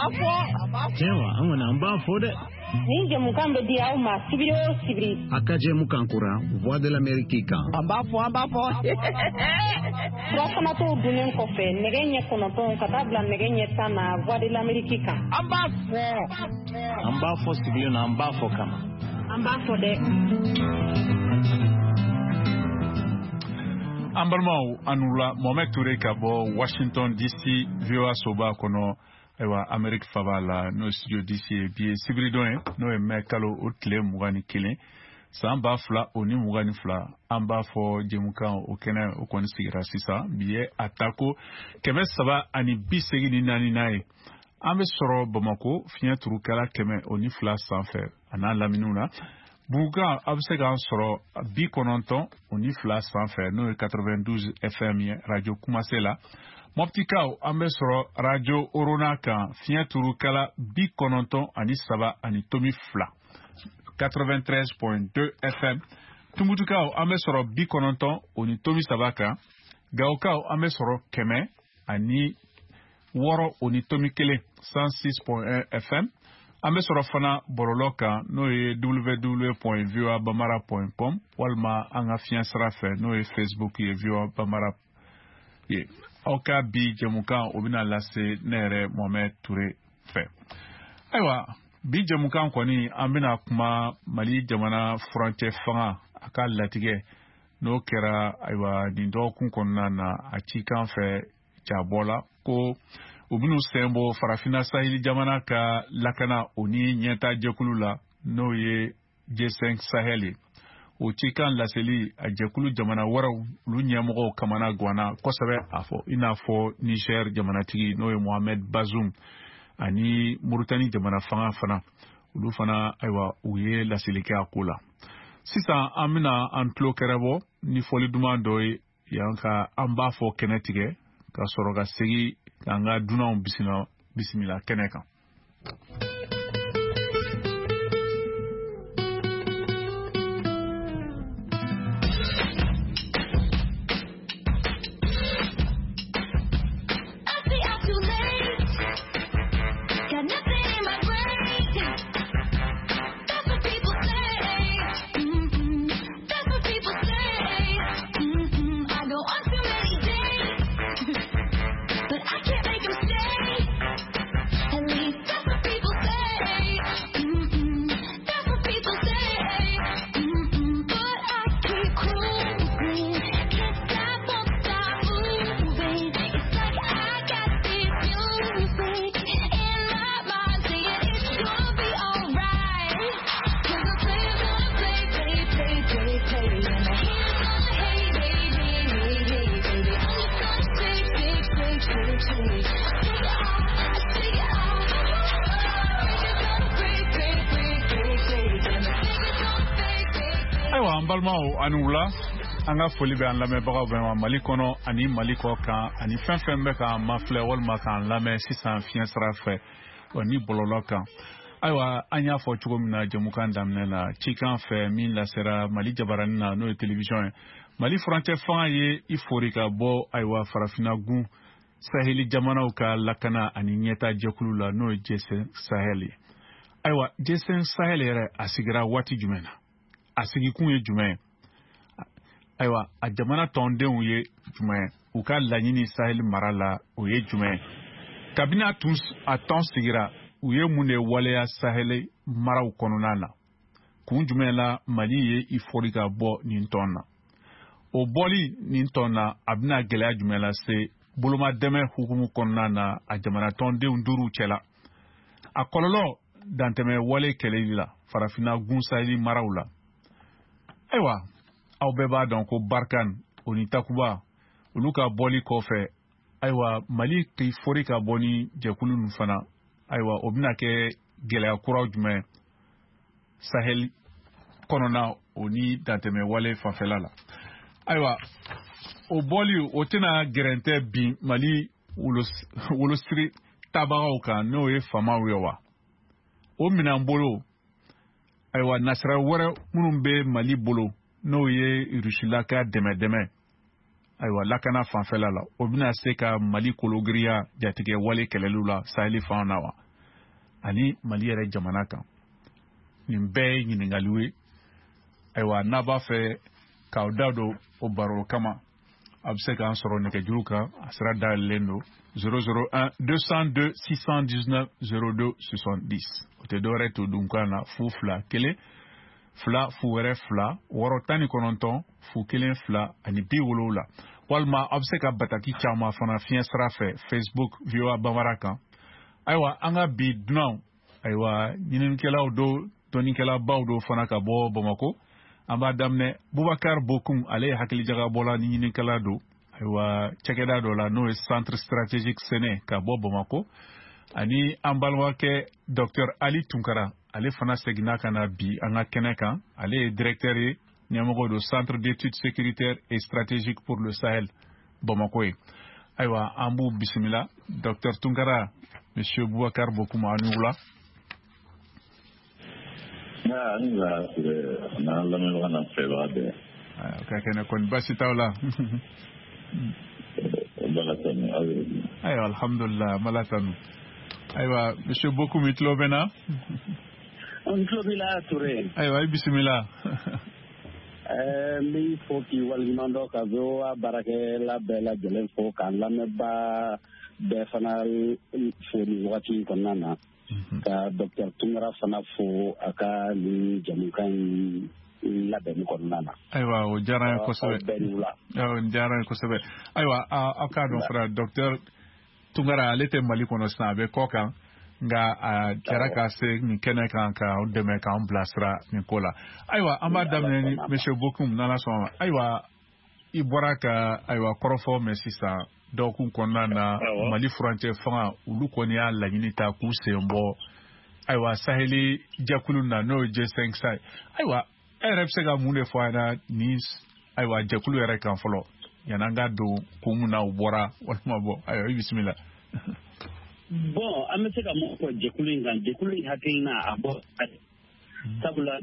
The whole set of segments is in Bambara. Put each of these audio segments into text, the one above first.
Cewa an wana amba fo de. Ni jamukan be dia uma sibiri. Akaje mukankura Voix de l'Amérique kan. Amba fo. Rafana to dunen ko fe negenye kono ton katabla negenye sana Voix de l'Amérique kan. Amba fo sibiri na amba fo kama. Amba fo de. Ambalmao anula Mohamed Touré kabo Washington DC VOA soba kono ewa Amerique Fabala no studio DC bi sibridon no emekalo otle mugani kile samba fla oni mugani fla amba fo jemukan okena okoni sigira sisa biye atako keme saba ani bisegi ni nani nae ambe soro Bamako finya turukala keme oni fla sanfer ana laminuna Bouga absega soro bi kononton oni fla sanfer no 92 FM radio Kumasela Moptikao ambe soro radio Orona kan finya turukala bi kononton ani saba ani tomi fla 93.2 FM Tumbutukao ambe soro bi kononton oni tomi sabaka Gaokao ambe soro keme ani woro oni tomi kele 106.1 FM Ambe soro fana boroloka no e www.voabamara.com walma anga fiansra fe no e Facebook ye voabamara ye oka bi jemuka obina lase nere Mohamed Touré fe aywa bi jemuka kwani ambina kuma Mali jamana frontier fanga aka latige no kera aywa dindo kun konna na achikan fe chabola ko Ubinu sembo farafina sahili jamana ka lakana oni nyenta jekulu la no ye G5 Saheli. O chikan laseli a jekulu jamana waraw lu nyamogo kamana gwana kosabe afo inafo Niger jamana tigi no ye Mohamed Bazoum ani Mauritanie jamana fana ulu fana aywa uye laseli ke akula. Sisa amina antlo kerebo ni foli dumando yanka ambafo kenetige ka soroga segi Kanga duna bisimila keneka. Balmao anula anga foli be an lame baga be Mali kono ani Mali ko kan ani fenfen be kan mafle wal makan lame sisan fiensra fe oni bololo kan aywa anya fo chugo mina jemukan damne la chikan fe min la sera Mali jabarani na no television Mali frontier fan ye iforika bo aywa farafina gun Saheli jamana ka lakana ani nyeta jekulu la no G5 Saheli aywa G5 Saheli re asigira wati jumena asigi kun ye jume aywa a jamana tondenw ye jume u ka laɲini Sahel marala u ye jume kabina tun a ton sigira u ye mun de waleya Sahel maraw kɔnɔna na kun jume la Mali ye ifori ka bɔ nin tɔn na o bɔli nin tɔn na a bɛna gɛlɛya jume la se bolomadɛmɛ hukumu kɔnɔna na a jamana tɔndenw duuru cɛla a kɔlɔlɔ dantɛmɛ wale kɛlɛli la farafina gun Sahel maraw la Aywa, aw bɛɛ b'a dɔn ko Barkan oni Takuba olu ka bɔli kɔfɛ aywa Mali k'i fori ka bɔ ni jɛkulu ninnu fana aywa o bɛna kɛ gɛlɛya kuraw jumɛn Sahel kɔnɔna o ni dantɛmɛ wale fanfɛla la aywa o bɔli o tɛna gɛrɛntɛ bin Mali wolosiri tabagaw kan n'o ye famaw ye wa o minan bolo aywa nasira wɛrɛ minnu bɛ Mali bolo n'o ye Rusilaka dɛmɛ aywa lakana fanfɛla la o bɛna se ka Mali kologiriya jatigɛ wale kɛlɛliw la Saheli fan na wa ani Mali yɛrɛ jamana kan nin bɛɛ ye ɲininkaliw ye ayiwa n'a b'a fɛ k'aw da don o baro kama a bɛ se k'an sɔrɔ nɛgɛjuru kan a sira dayɛlɛlen don 001 202 619 02 70 o tɛ dɔwɛrɛ to dunkan na 2 fila fu wɛrɛ 2 619 fu 1 2 ani 70 walima a bɛ se ka bataki caman fana fiɲɛ sira fɛ Facebook VOA Bambara kan ayiwa an ka bi dunan ayiwa ɲininikɛlaw do dɔnnikɛlabaw do fana ka bɔ Bamako an b'a daminɛ Bubakar Bokum ale ye hakilijagabɔla ni ɲininikɛla do ayiwa cɛkɛda dɔ la n'o ye Centre Stratégique Sene ka bɔ Bamako ani an balimakɛ Dr Ali Tunkara ale fana seginna ka na bi an ka kɛnɛ kan ale ye directeur ye ɲɛmɔgɔ do Centre d'études sécuritaires et stratégiques pour le Sahel Bamako ye ayiwa an b'u bisimila Dr Tunkara Monsieur Boubacar Bokum a ni wula ka kɛnɛ kɔni basi t'aw la ayiwa alhamdulillah mala tanu ayiwa Monsieur Bokum i tulo bɛ na n tulo b'i la Ture ayiwa i bisimila n b'i fo k'i waleɲuman dɔn ka VOA baarakɛla bɛɛ lajɛlen fo ka lamɛnbaa bɛɛ fana fo nin wagati in kɔnɔna na ka Dr Tunkara fana fo a ka nin jamukan in labɛnni kɔnɔna na ayiwa o diyara n ye kosɛbɛ o diyara n ye kosɛbɛ ayiwa aw k'a dɔn fara Dr Tunkara ale tɛ Mali kɔnɔ sisan a bɛ kɔ kan nka a kɛra ka se nin kɛnɛ kan k'aw dɛmɛ k'an bilasira nin ko la ayiwa an b'a daminɛ ni Monsieur Bokum n'Ala sɔnna ayiwa i bɔra ka ayiwa kɔrɔfɔ mɛn sisan dɔgɔkun kɔnɔna na Mali furancɛ fanga olu kɔni y'a laɲini ta k'u sen bɔ ayiwa Saheli jɛkulu na n'o ye G5 Sahel ayiwa e yɛrɛ bɛ se ka mun de fɔ an na ni ayiwa jɛkulu yɛrɛ kan fɔlɔ yan'an ka don kun mun na u bɔra walima bɔ ayiwa i bisimila. Bon an bɛ se ka mun fɔ jɛkulu in kan jɛkulu in hakilina a bɔ sabula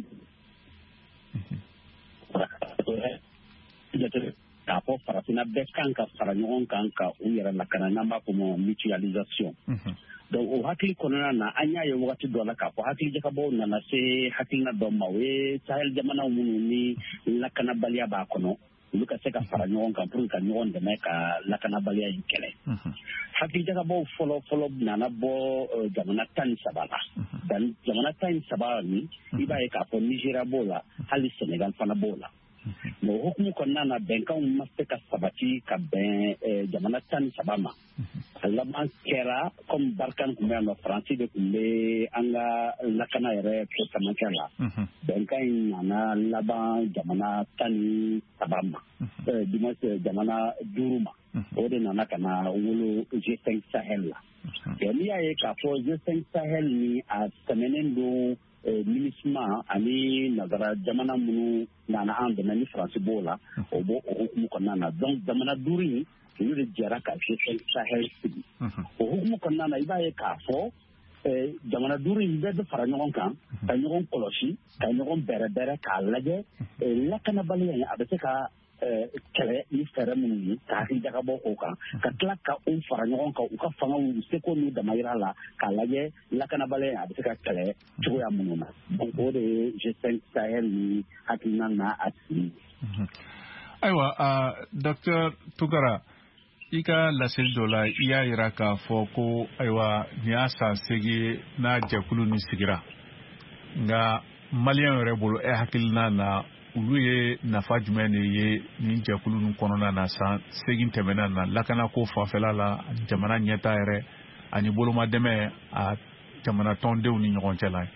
k'a fɔ farafinna bɛɛ kan ka fara ɲɔgɔn kan ka u yɛrɛ lakana n'an b'a fɔ ma mutualisation donc o hakili kɔnɔna na an y'a ye wagati dɔ la k'a fɔ hakilijagabɔw nana se hakilina dɔ ma o ye Sahel jamanaw minnu ni lakanabaliya b'a kɔnɔ olu ka se ka fara ɲɔgɔn kan pour que ka ɲɔgɔn dɛmɛ ka lakanabaliya in kɛlɛ hakilijagabɔw fɔlɔ nana bɔ jamana 13 la jamana 13 ni i b'a ye k'a fɔ Nigeria b'o la hali Senegal fana b'o la mais o hukumu kɔnɔna na bɛnkanw ma se ka sabati ka bɛn jamana 13 ma a laban kɛra comme Barkhane tun bɛ yan nɔ Faransi de tun bɛ an ka lakana yɛrɛ ko camancɛ la bɛnkan in nana laban jamana 13 ma jamana 5 ma o de nana ka na wolo G5 Sahel la n'i y'a ye k'a fɔ G5 Sahel ni a tɛmɛnen don MINUSMA ani nazara jamana minnu nana an dɛmɛ ni Faransi b'o la o b'o hukumu kɔnɔna na donc jamana 5 in olu de jɛra ka G5 Sahel sigi o hukumu kɔnɔna na i b'a ye k'a fɔ jamana 5 in bɛɛ bɛ fara ɲɔgɔn kan ka ɲɔgɔn kɔlɔsi ka ɲɔgɔn bɛrɛbɛrɛ k'a lajɛ lakanabaliya in a bɛ se ka kɛlɛ ni fɛɛrɛ minnu ye ka hakilijagabɔ k'o kan ka tila ka u fara ɲɔgɔn kan u ka fangaw u seko n'u damayira la k'a lajɛ lakanabaliya in a bɛ se ka kɛlɛ cogoya minnu na donc o de ye G5 Sahel ni hakilina na a sigi. Ayiwa Dr Tunkara i ka laseli dɔ la i y'a jira k'a fɔ ko ayiwa nin y'a san 8 n'a jɛkulu ni sigira nka maliyɛnw yɛrɛ bolo hakilina na olu ye nafa jumɛn de ye nin jɛkulu ninnu kɔnɔna na san 8 tɛmɛna na lakanako fanfɛla la jamana ɲɛta yɛrɛ ani bolomadɛmɛ a jamana tɔndenw ni ɲɔgɔn cɛ la.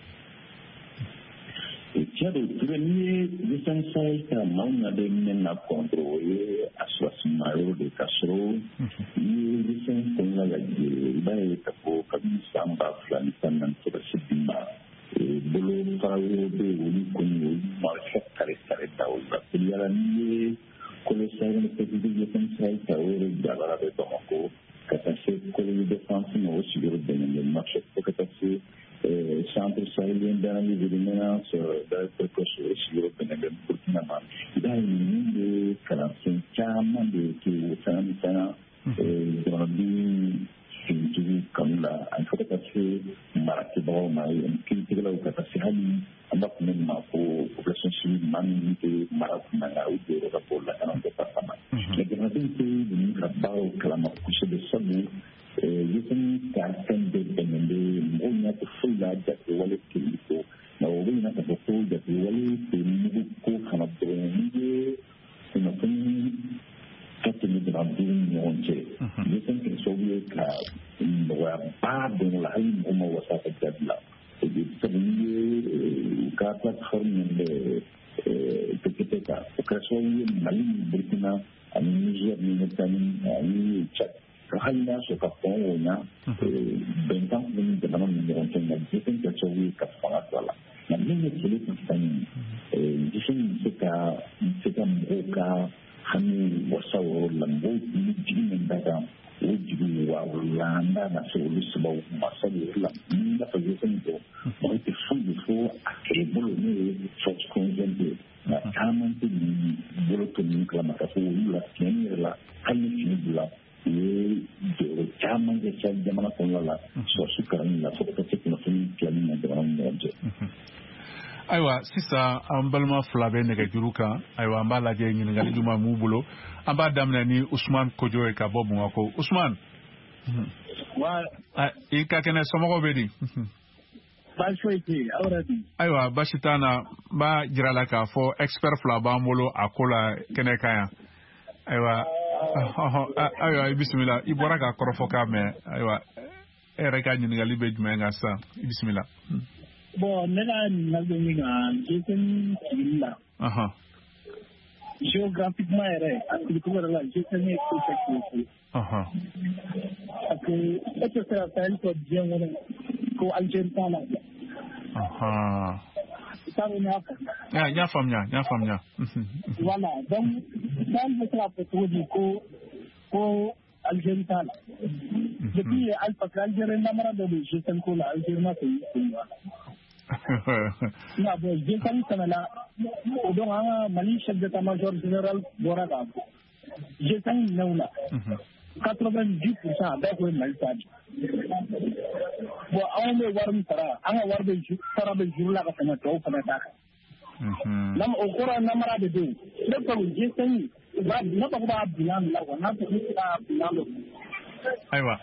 Tiɲɛ n'i ye G5 Sahel ka maa min na de mɛnna contre o ye assurasima yɔrɔ de ka sɔrɔ n'i ye G5 kɔnɔna lajɛ i b'a ye k'a fɔ kabini san 2014 sɔrɔsi bi ma bolo fara wɛrɛw bɛ yen olu kɔni olu ma fɔ kare da o la yala n'i ye kolo Sahel G5 Sahel ka o yɛrɛ jabara bɛ Bamako ka taa se kolo défense ma o sigiyɔrɔ bɛnnen bɛ Marché fo ka taa se centre sahélien d'analyse et de menaces d'Afrique o sigiyɔrɔ bɛnnen bɛ Burkina ma i b'a ye ninnu bɛ kalansen caman de kɛ o fana jamanaden finitigiw kanu la ani fo ka taa se marakɛbagaw manque maratona ou de rapport la canne de passama. Mais de repente ni rabao clama couche de sabu yesen carton de demande monya de fulla de wale kilipo na wina ta ko de wale de ko kana de ni no fini katini de abdin yonche yesen que soviet ka wa ba de la ayin umma wasata jadla ka platform de PPK ukasoi Mali Burkina Niger ni Chad kahina so ka pona bentang ni de manon ni on tena disen que sovi ka fala wala na mimi kile tani disen seka mboka hani wasawo lambo ni jinin daga ujibu wa ulanda na solusi ba masali la na fazer do muito fundo for aquele ne forte conjunto na kama ni bolo to ni kama ka so la kenya la hani ni la e de kama de chal de mana con la so sukaran la so ka te na fini plani de mana mo aywa sisa an balma fila bɛ nɛgɛjuru kan aywa an b'a lajɛ ɲininkali juma m'u bolo an b'a daminɛ ni Usman Kojo ye ka bɔ Bamakɔ Usman i ka kɛnɛ somɔgɔw bɛ di baasi foyi tɛ yen aw yɛrɛ di aywa baasi t'an na n b'a jira la k'a fɔ expert fila b'an bolo a ko la kɛnɛ kan yan aywa i bisimila i bɔra k'a kɔrɔfɔ k'a mɛn aywa e yɛrɛ ka ɲininkali bɛ jumɛn kan sisan i bisimila. Bon, géographiquement, voilà, donc, Algérie depuis Alpha Algérie namara de gestion ko la Algérie ko na bo gestion kana la donc anga Mali chef d'état-major général bora da gestion naula 90% da ko Mali tadi bo awon warum tara anga warbe tara be jurla ka kana to kana da nam o kora namara de do le ko gestion na ba ba bilan la wa na to ba bilan aywa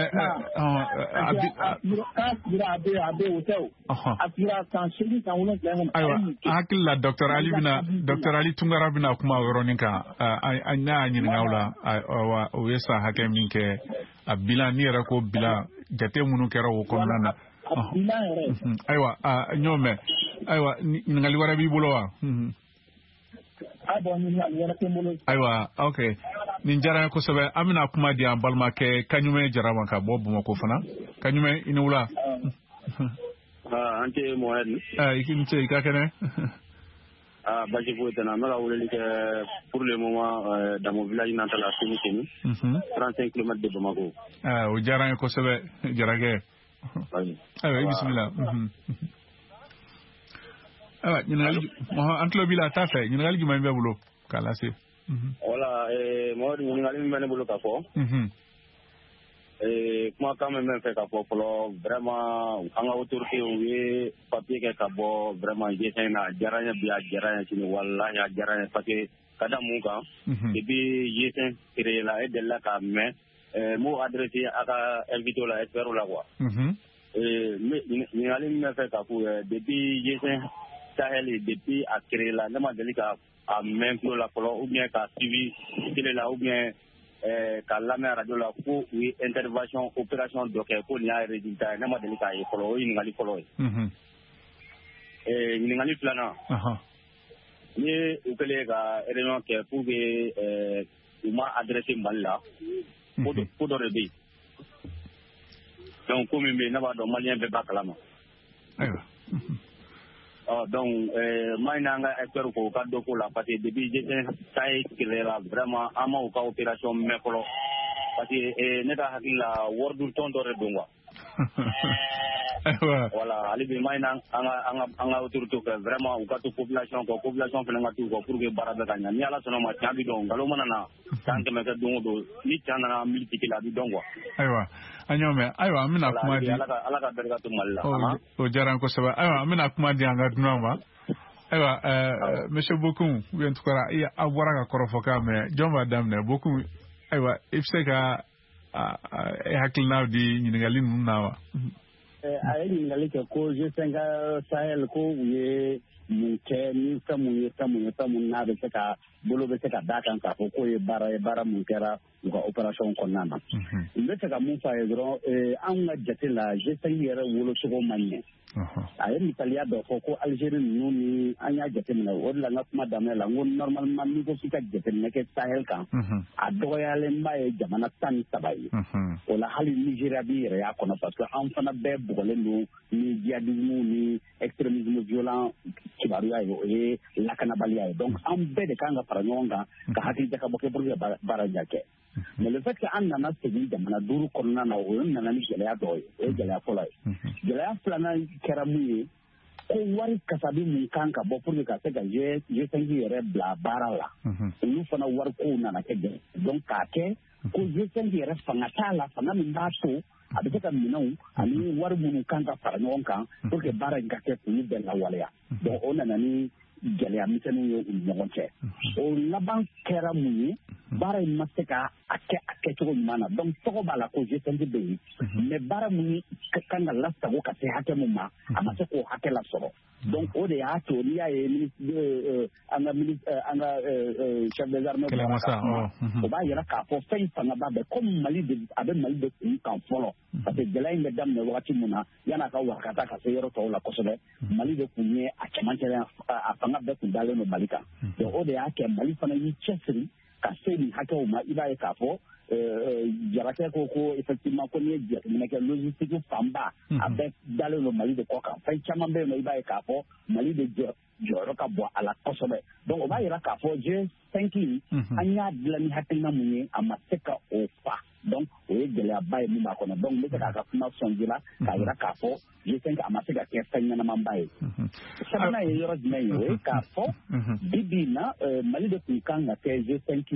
hakili la Dr. Ali Tungara bina kuma yɔrɔnin kan a n'a ɲininka la o ye san hakɛ min kɛ a bilan ni yɛrɛ ko bilan jate minnu kɛra o kɔnɔna na aywa n y'o mɛn aywa ɲininkali wɛrɛ b'i bolo wa aywa ok nin diyara n ye kosɛbɛ an bɛna kuma di an balimakɛ Kaɲume Jara ma ka bɔ Bamakɔ fana Kaɲume i ni wula an tɛ Mohamed i ni ce i ka kɛnɛ basi foyi tɛ n na n bɛ ka weleli kɛ pour le moment dans mon village natal la Senu 35 km de Bamako o diyara n ye kosɛbɛ Jarakɛ ayiwa i bisimila ayiwa ɲininkali an tulo b'i la a t'a fɛ ɲininkali jumɛn bɛ bolo k'a lase wala Mohamed ɲininkali min bɛ ne bolo ka fɔ kumakan min bɛ n fɛ ka fɔ fɔlɔ vraiment an ka autorité u ye papier kɛ ka bɔ vraiment GCN na a diyara n ye bi a diyara n ye sini walahi a diyara n ye parce que ka da mun kan depuis GCN créé la e delila k'a mɛn m'o adressé a ka invité la expert la quoi ɲininkali min bɛ fɛ ka fɔ depuis GCN Sahel depuis a créé la ne ma deli ka a mɛn tulo la fɔlɔ ou bien ka suivi télé la ou bien ka lamɛn radio la ko u ye intervention opération dɔ kɛ ko nin y'a résultat ye ne ma deli k'a ye fɔlɔ o ye ɲininkali fɔlɔ ye ɲininkali filanan ni ye u kɛlen ka réunion kɛ pour que u ma adressé Mali la ko dɔ de bɛ yen donc ko min bɛ yen ne b'a dɔn maliyɛn bɛɛ b'a kalama donc maa in n'an ka expert ko ka dɔ k'o la parce que depuis GCN ta ye kɛlɛla vraiment an ma u ka opération mɛn fɔlɔ parce que ne ka hakili la wari tɔn dɔ de don quoi voilà hali bi maa in an ka autorité fɛ vraiment u ka to population kɔ population fana ka t'u kɔ pour que baara bɛ ka ɲɛ ni ala sɔnna ma tiɲɛ bi dɔn nkalon mana na san kɛmɛ kɛ don o don ni tiɲɛ nana militi kelen a bi dɔn quoi ayiwa an y'o mɛn ayiwa an bɛna kuma di ala ka barika to Mali la o diyara n kosɛbɛ ayiwa an bɛna kuma di an ka dunan ma Monsieur Bokum, we en tout cas, il y a Awara Korofoka, mais John Madame, beaucoup, if c'est qu'à Hakilna di Nigalin Munawa. A yi ngali ke ko je senga Sahel ko ye mun ke ni tamu na be seka bolo be seka dakan ka ko ye bara mun kera ga operation konnana be seka mun fa ye dro an ga jatela je sengi yere wolo sogo manye a yi Italia do ko Algerie ni anya jatela wala nga kuma damela ngon normalement ni ko sika jatela ke Sahel kan a doyale mbaye jamana tan tabayi wala hali Nigeria bi yere ya kono parce que an fana be bugolendo ni djihadisme ni extrémisme violent kibaruya ye lakanabaliya ye donc an bɛɛ de kan ka fara ɲɔgɔn kan ka hakili jakabɔ kɛ pour que baara ɲa kɛ mais le fait que an nana segin jamana duuru kɔnɔna na o nana ni gɛlɛya dɔ ye o ye gɛlɛya fɔlɔ ye gɛlɛya filanan kɛra mun ye ko wari kasabi mun kan ka bɔ pour que ka se ka G5 yɛrɛ bila baara la olu fana wari kow nana kɛ gɛlɛya donc k'a kɛ ko G5 yɛrɛ fanga t'a la fanga min b'a to a bɛ se ka minɛnw ani wari minnu kan ka fara ɲɔgɔn kan pour que baara in ka kɛ k'olu bɛɛ lawaleya donc o nana ni gɛlɛya misɛnninw ye u ni ɲɔgɔn cɛ o laban kɛra mun ye baara in ma se ka a kɛcogo ɲuman na donc tɔgɔ b'a la ko G5 bɛ yen mais baara mun kan ka lasago ka se hakɛ mun ma a ma se k'o hakɛ lasɔrɔ donc o de y'a to n'i y'a ye an ka chef des armées o b'a yira k'a fɔ fɛn fangaba bɛ comme a bɛ Mali de kun kan fɔlɔ parce que gɛlɛya in bɛ daminɛ wagati mun na yan'a ka wakata ka se yɔrɔ tɔw la kosɛbɛ Mali de kun ye a cɛmancɛ a fanga bɛɛ kun dalen don Mali kan donc o de y'a kɛ Mali fana y'i cɛsiri ka se nin hakɛw ma i b'a ye k'a fɔ Jarakɛ ko effectivement ko n'i ye jateminɛ kɛ logistique fanba a bɛɛ dalen don Mali de kɔ kan fɛn caman bɛ yen nɔ i b'a ye k'a fɔ Mali de jɔyɔrɔ ka bɔ a la kosɛbɛ donc o b'a yira k'a fɔ G5 an y'a dilan ni hakilina mun ye a ma se ka o fa donc o ye gɛlɛyaba ye min b'a kɔnɔ donc n bɛ se k'a ka kuma sɔnji la k'a yira k'a fɔ G5 a ma se ka kɛ fɛn ɲɛnamanba ye sabanan ye yɔrɔ jumɛn ye o ye k'a fɔ bi in na Mali de tun kan ka kɛ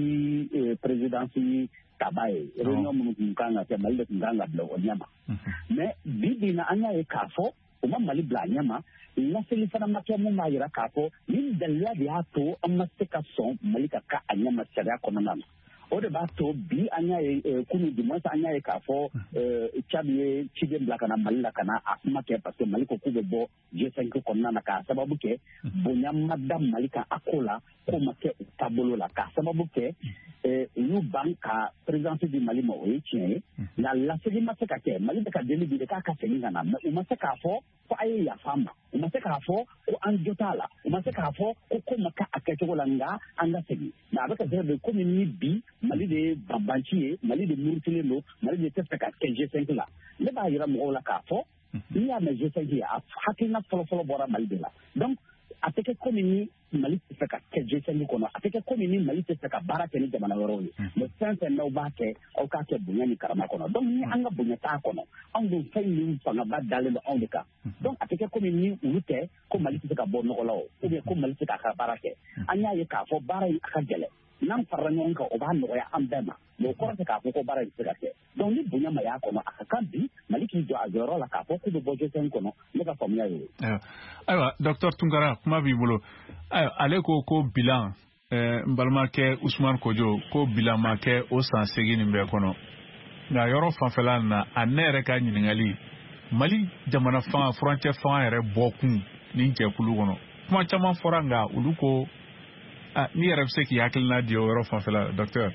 G5 présidence taba ye réunion minnu tun kan ka kɛ Mali de tun kan ka bila o ɲɛma mais bi in na an y'a ye k'a fɔ o ma Mali bila a ɲɛma laseli fana ma kɛ mun b'a yira k'a fɔ ni dalila de y'a to an ma se ka sɔn Mali ka k'a ɲɛma sariya kɔnɔna na o de b'a to bi an y'a ye kunu dimanche an y'a ye k'a fɔ Tchad ye ciden bila ka na Mali la ka na a kuma kɛ parce que Mali ko k'u bɛ bɔ G5 kɔnɔna na k'a sababu kɛ bonya ma da Mali kan a ko la k'o ma kɛ u taabolo la k'a sababu kɛ u y'u ban ka présidence di Mali ma o ye tiɲɛ ye nka lasegin ma se ka kɛ Mali bɛ ka deli bi de k'a ka segin ka na mais u ma se k'a fɔ ko a ye yafa ma u ma se k'a fɔ ko an jo t'a la u ma se k'a fɔ ko ma kɛ a kɛcogo la nka an ka segin nka a bɛ ka kɛ de komi ni bi Mali de ye banbanci ye Mali de murutilen don Mali de tɛ fɛ ka kɛ G5 la ne b'a yira mɔgɔw la k'a fɔ n'i y'a mɛn G5 ye a hakilina fɔlɔfɔlɔ bɔra Mali de la donc a tɛ kɛ komi ni Mali tɛ fɛ ka kɛ G5 kɔnɔ a tɛ kɛ komi ni Mali tɛ fɛ ka baara kɛ ni jamana wɛrɛw ye mais fɛn fɛn n'aw b'a kɛ aw k'a kɛ bonya ni karama kɔnɔ donc ni an ka bonya t'a kɔnɔ anw dun fɛn min fangaba dalen don anw de kan donc a tɛ kɛ komi ni olu tɛ ko Mali tɛ se ka bɔ nɔgɔ la o ou bien ko Mali tɛ k'a ka baara kɛ an y'a ye k'a fɔ baara in a ka gɛlɛn n'an farala ɲɔgɔn kan o b'a nɔgɔya an bɛɛ ma mais o kɔrɔ tɛ k'a fɔ ko baara in tɛ se ka kɛ donc ni bonya ma y'a kɔnɔ a ka kan bi Mali k'i jɔ a jɔyɔrɔ la k'a fɔ k'u bɛ bɔ G5 kɔnɔ ne ka faamuya ye o ye. Ayiwa Dr Tunkara kuma b'i bolo ale ko bilan n balimakɛ Usumani Kojo ko bilan ma kɛ o san 8 nin bɛɛ kɔnɔ nka yɔrɔ fanfɛla na a ne yɛrɛ ka ɲininkali Mali jamana fanga furancɛ fanga yɛrɛ bɔkun nin jɛkulu kɔnɔ kuma caman fɔra nka olu ko ni yɛrɛ bɛ se k'i hakilina di o yɔrɔ fanfɛla docteur.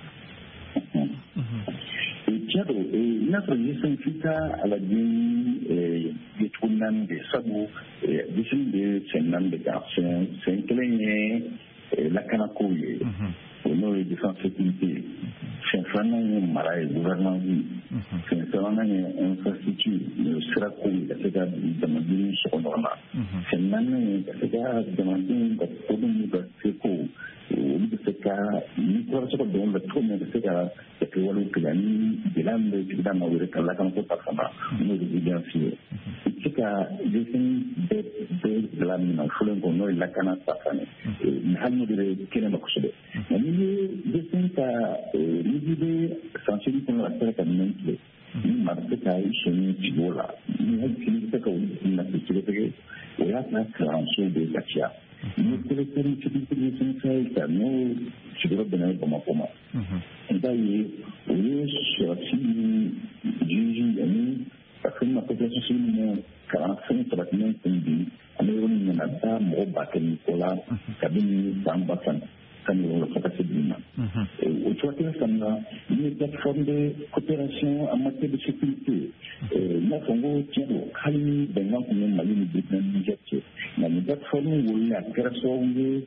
Tiɲɛ don n'a sɔrɔ G5 ka alajini ye cogo naani de sabu G5 bɛ fɛn naani de kan fɛn kelen ye lakanako ye o n'o ye défense sécurité fɛn filanan ye mara ye gouvernement fɛn sabanan ye infrastructure sirako ye ka se ka jamanadenw sɔgɔ ɲɔgɔn na fɛn naaninan ye ka se ka jamanadenw ka kodɔn n'u ka seko olu bɛ se ka ni kɔrɔsɔgɔ dɔn bɛ cogo min ka se ka kɛwalew kɛ ni gɛlɛya min bɛ sigida ma wɛrɛ ka lakanako ta fana n'o ye évidence ye i bɛ se ka G5 bɛɛ gɛlɛya min na fɔlɔ in kɔ n'o ye lakana ta fana hali n'o de bɛ kɛnɛ ma kosɛbɛ nka n'i ye G5 ka n'i bɛ sansiri kɔnɔ a sera ka minɛn tigɛ ni maa bɛ se ka i sɔnni sigi o la ni hali bɛ se ka olu na se sɛgɛsɛgɛ o y'a ka kalanso de lafiya Nous préférons ce qui est ça, nous, je dois donner pour ma pomme. D'ailleurs, oui, je suis juge, parce que ma population, 45 traitementsindi, Amélie Nanada, Mobaka Nicolas, Kabini, Sambasan, Camille Fakasibina. Au troisième samedi, une plateforme de coopération en matière de sécurité. La Congo tient au Kali, Bengan, Mali, Britannique, Niger. La plateforme où la création de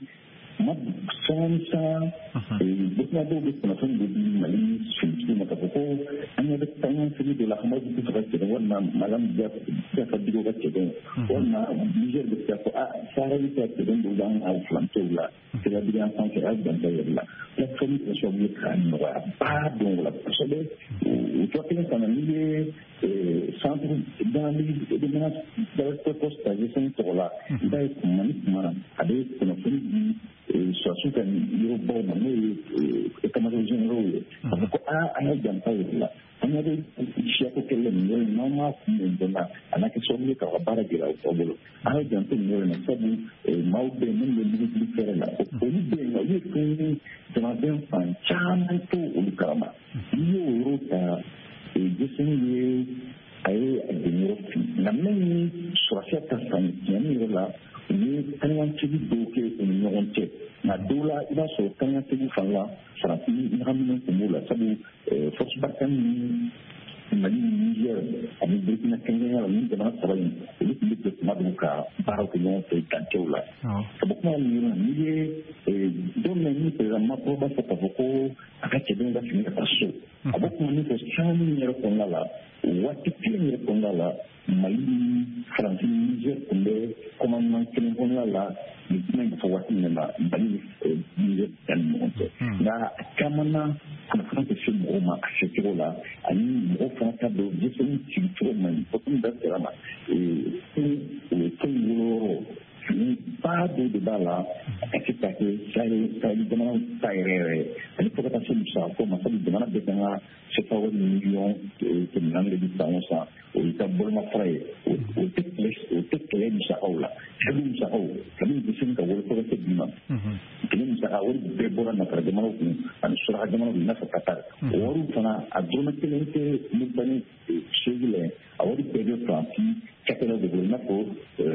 Sansa, beaucoup de personnes de Mali, Philippe Matapoko, on a des talents de la Hamas de Fatigue, Madame Diafadigo Fatigue, on a Niger de Sarah Fatigue, Doudan, Alflantola, c'est-à-dire en tant qu'Azdan là. La famille est sur le crâne, pas donc la personne, ou toi qui es en milieu, centre dans les menaces de la poste à gestion de là, il va être manipulant avec une famille. Soit sous un niveau bon, et comme un généraux, parce que à la gampaille là, on a des chefs auxquels nous n'avons pas on a quelque chose qui va pas régler au problème. À la gampaille, nous avons ça, Maoubé, même le niveau plus ferme là. Au niveau de la vie, nous avons un charme tout au Karama. Nous avons et décennies à des la même sur cette famille là. Ni kanyan tibi doke ni ɲɔgɔn cɛ nka dɔw la I b'a sɔrɔ kanyan tibi fana la farafin ɲagaminen tun b'o la sabu force barkan ni Mali ni Niger ani Burkina kɛrɛnkɛrɛnya la ni jamana saba in olu tun bɛ jɛ tuma dɔw ka baaraw kɛ ɲɔgɔn fɛ dancɛw la sabu kuma min yɔrɔ n'i ye don min ni président Macron b'a fɔ k'a fɔ ko a ka cɛdenw ka fini ka taa so a bɛ kuma min fɔ san min yɛrɛ kɔnɔna la waati kelen yɛrɛ kɔnɔna la Mali Faransi Niger tun bɛ commandement kelen kɔnɔna la ni kuma in bɛ fɔ waati min na Mali Niger dan ni ɲɔgɔn cɛ nka a caman na kunnafoni tɛ se mɔgɔw ma a kɛcogo la ani mɔgɔw fana ta dɔn jɛsɛnni sigi cogo man ɲi fɔtun bɛɛ sera ma ko in wolo fini ba dɔw de b'a la a ka se ka kɛ saheli jamana ta yɛrɛ ani fo ka taa se musako ma sabu jamana bɛɛ kan ka sefa wari miliyɔn kɛmɛ naani de di san o san o y'i ka bolomafara ye o tɛ kɛlɛ musakaw la sabu musakaw kabini bɛ se ka wari kɔrɔ tɛ d'i ma kɛlɛ musaka wari bɛɛ bɔra nasara jamanaw kun ani suraka jamanaw i n'a fɔ Qatar o wariw fana a dɔrɔmɛ kelen tɛ militani sezilɛ a wari bɛɛ bɛ Faransi cakɛdaw de bolo i n'a fɔ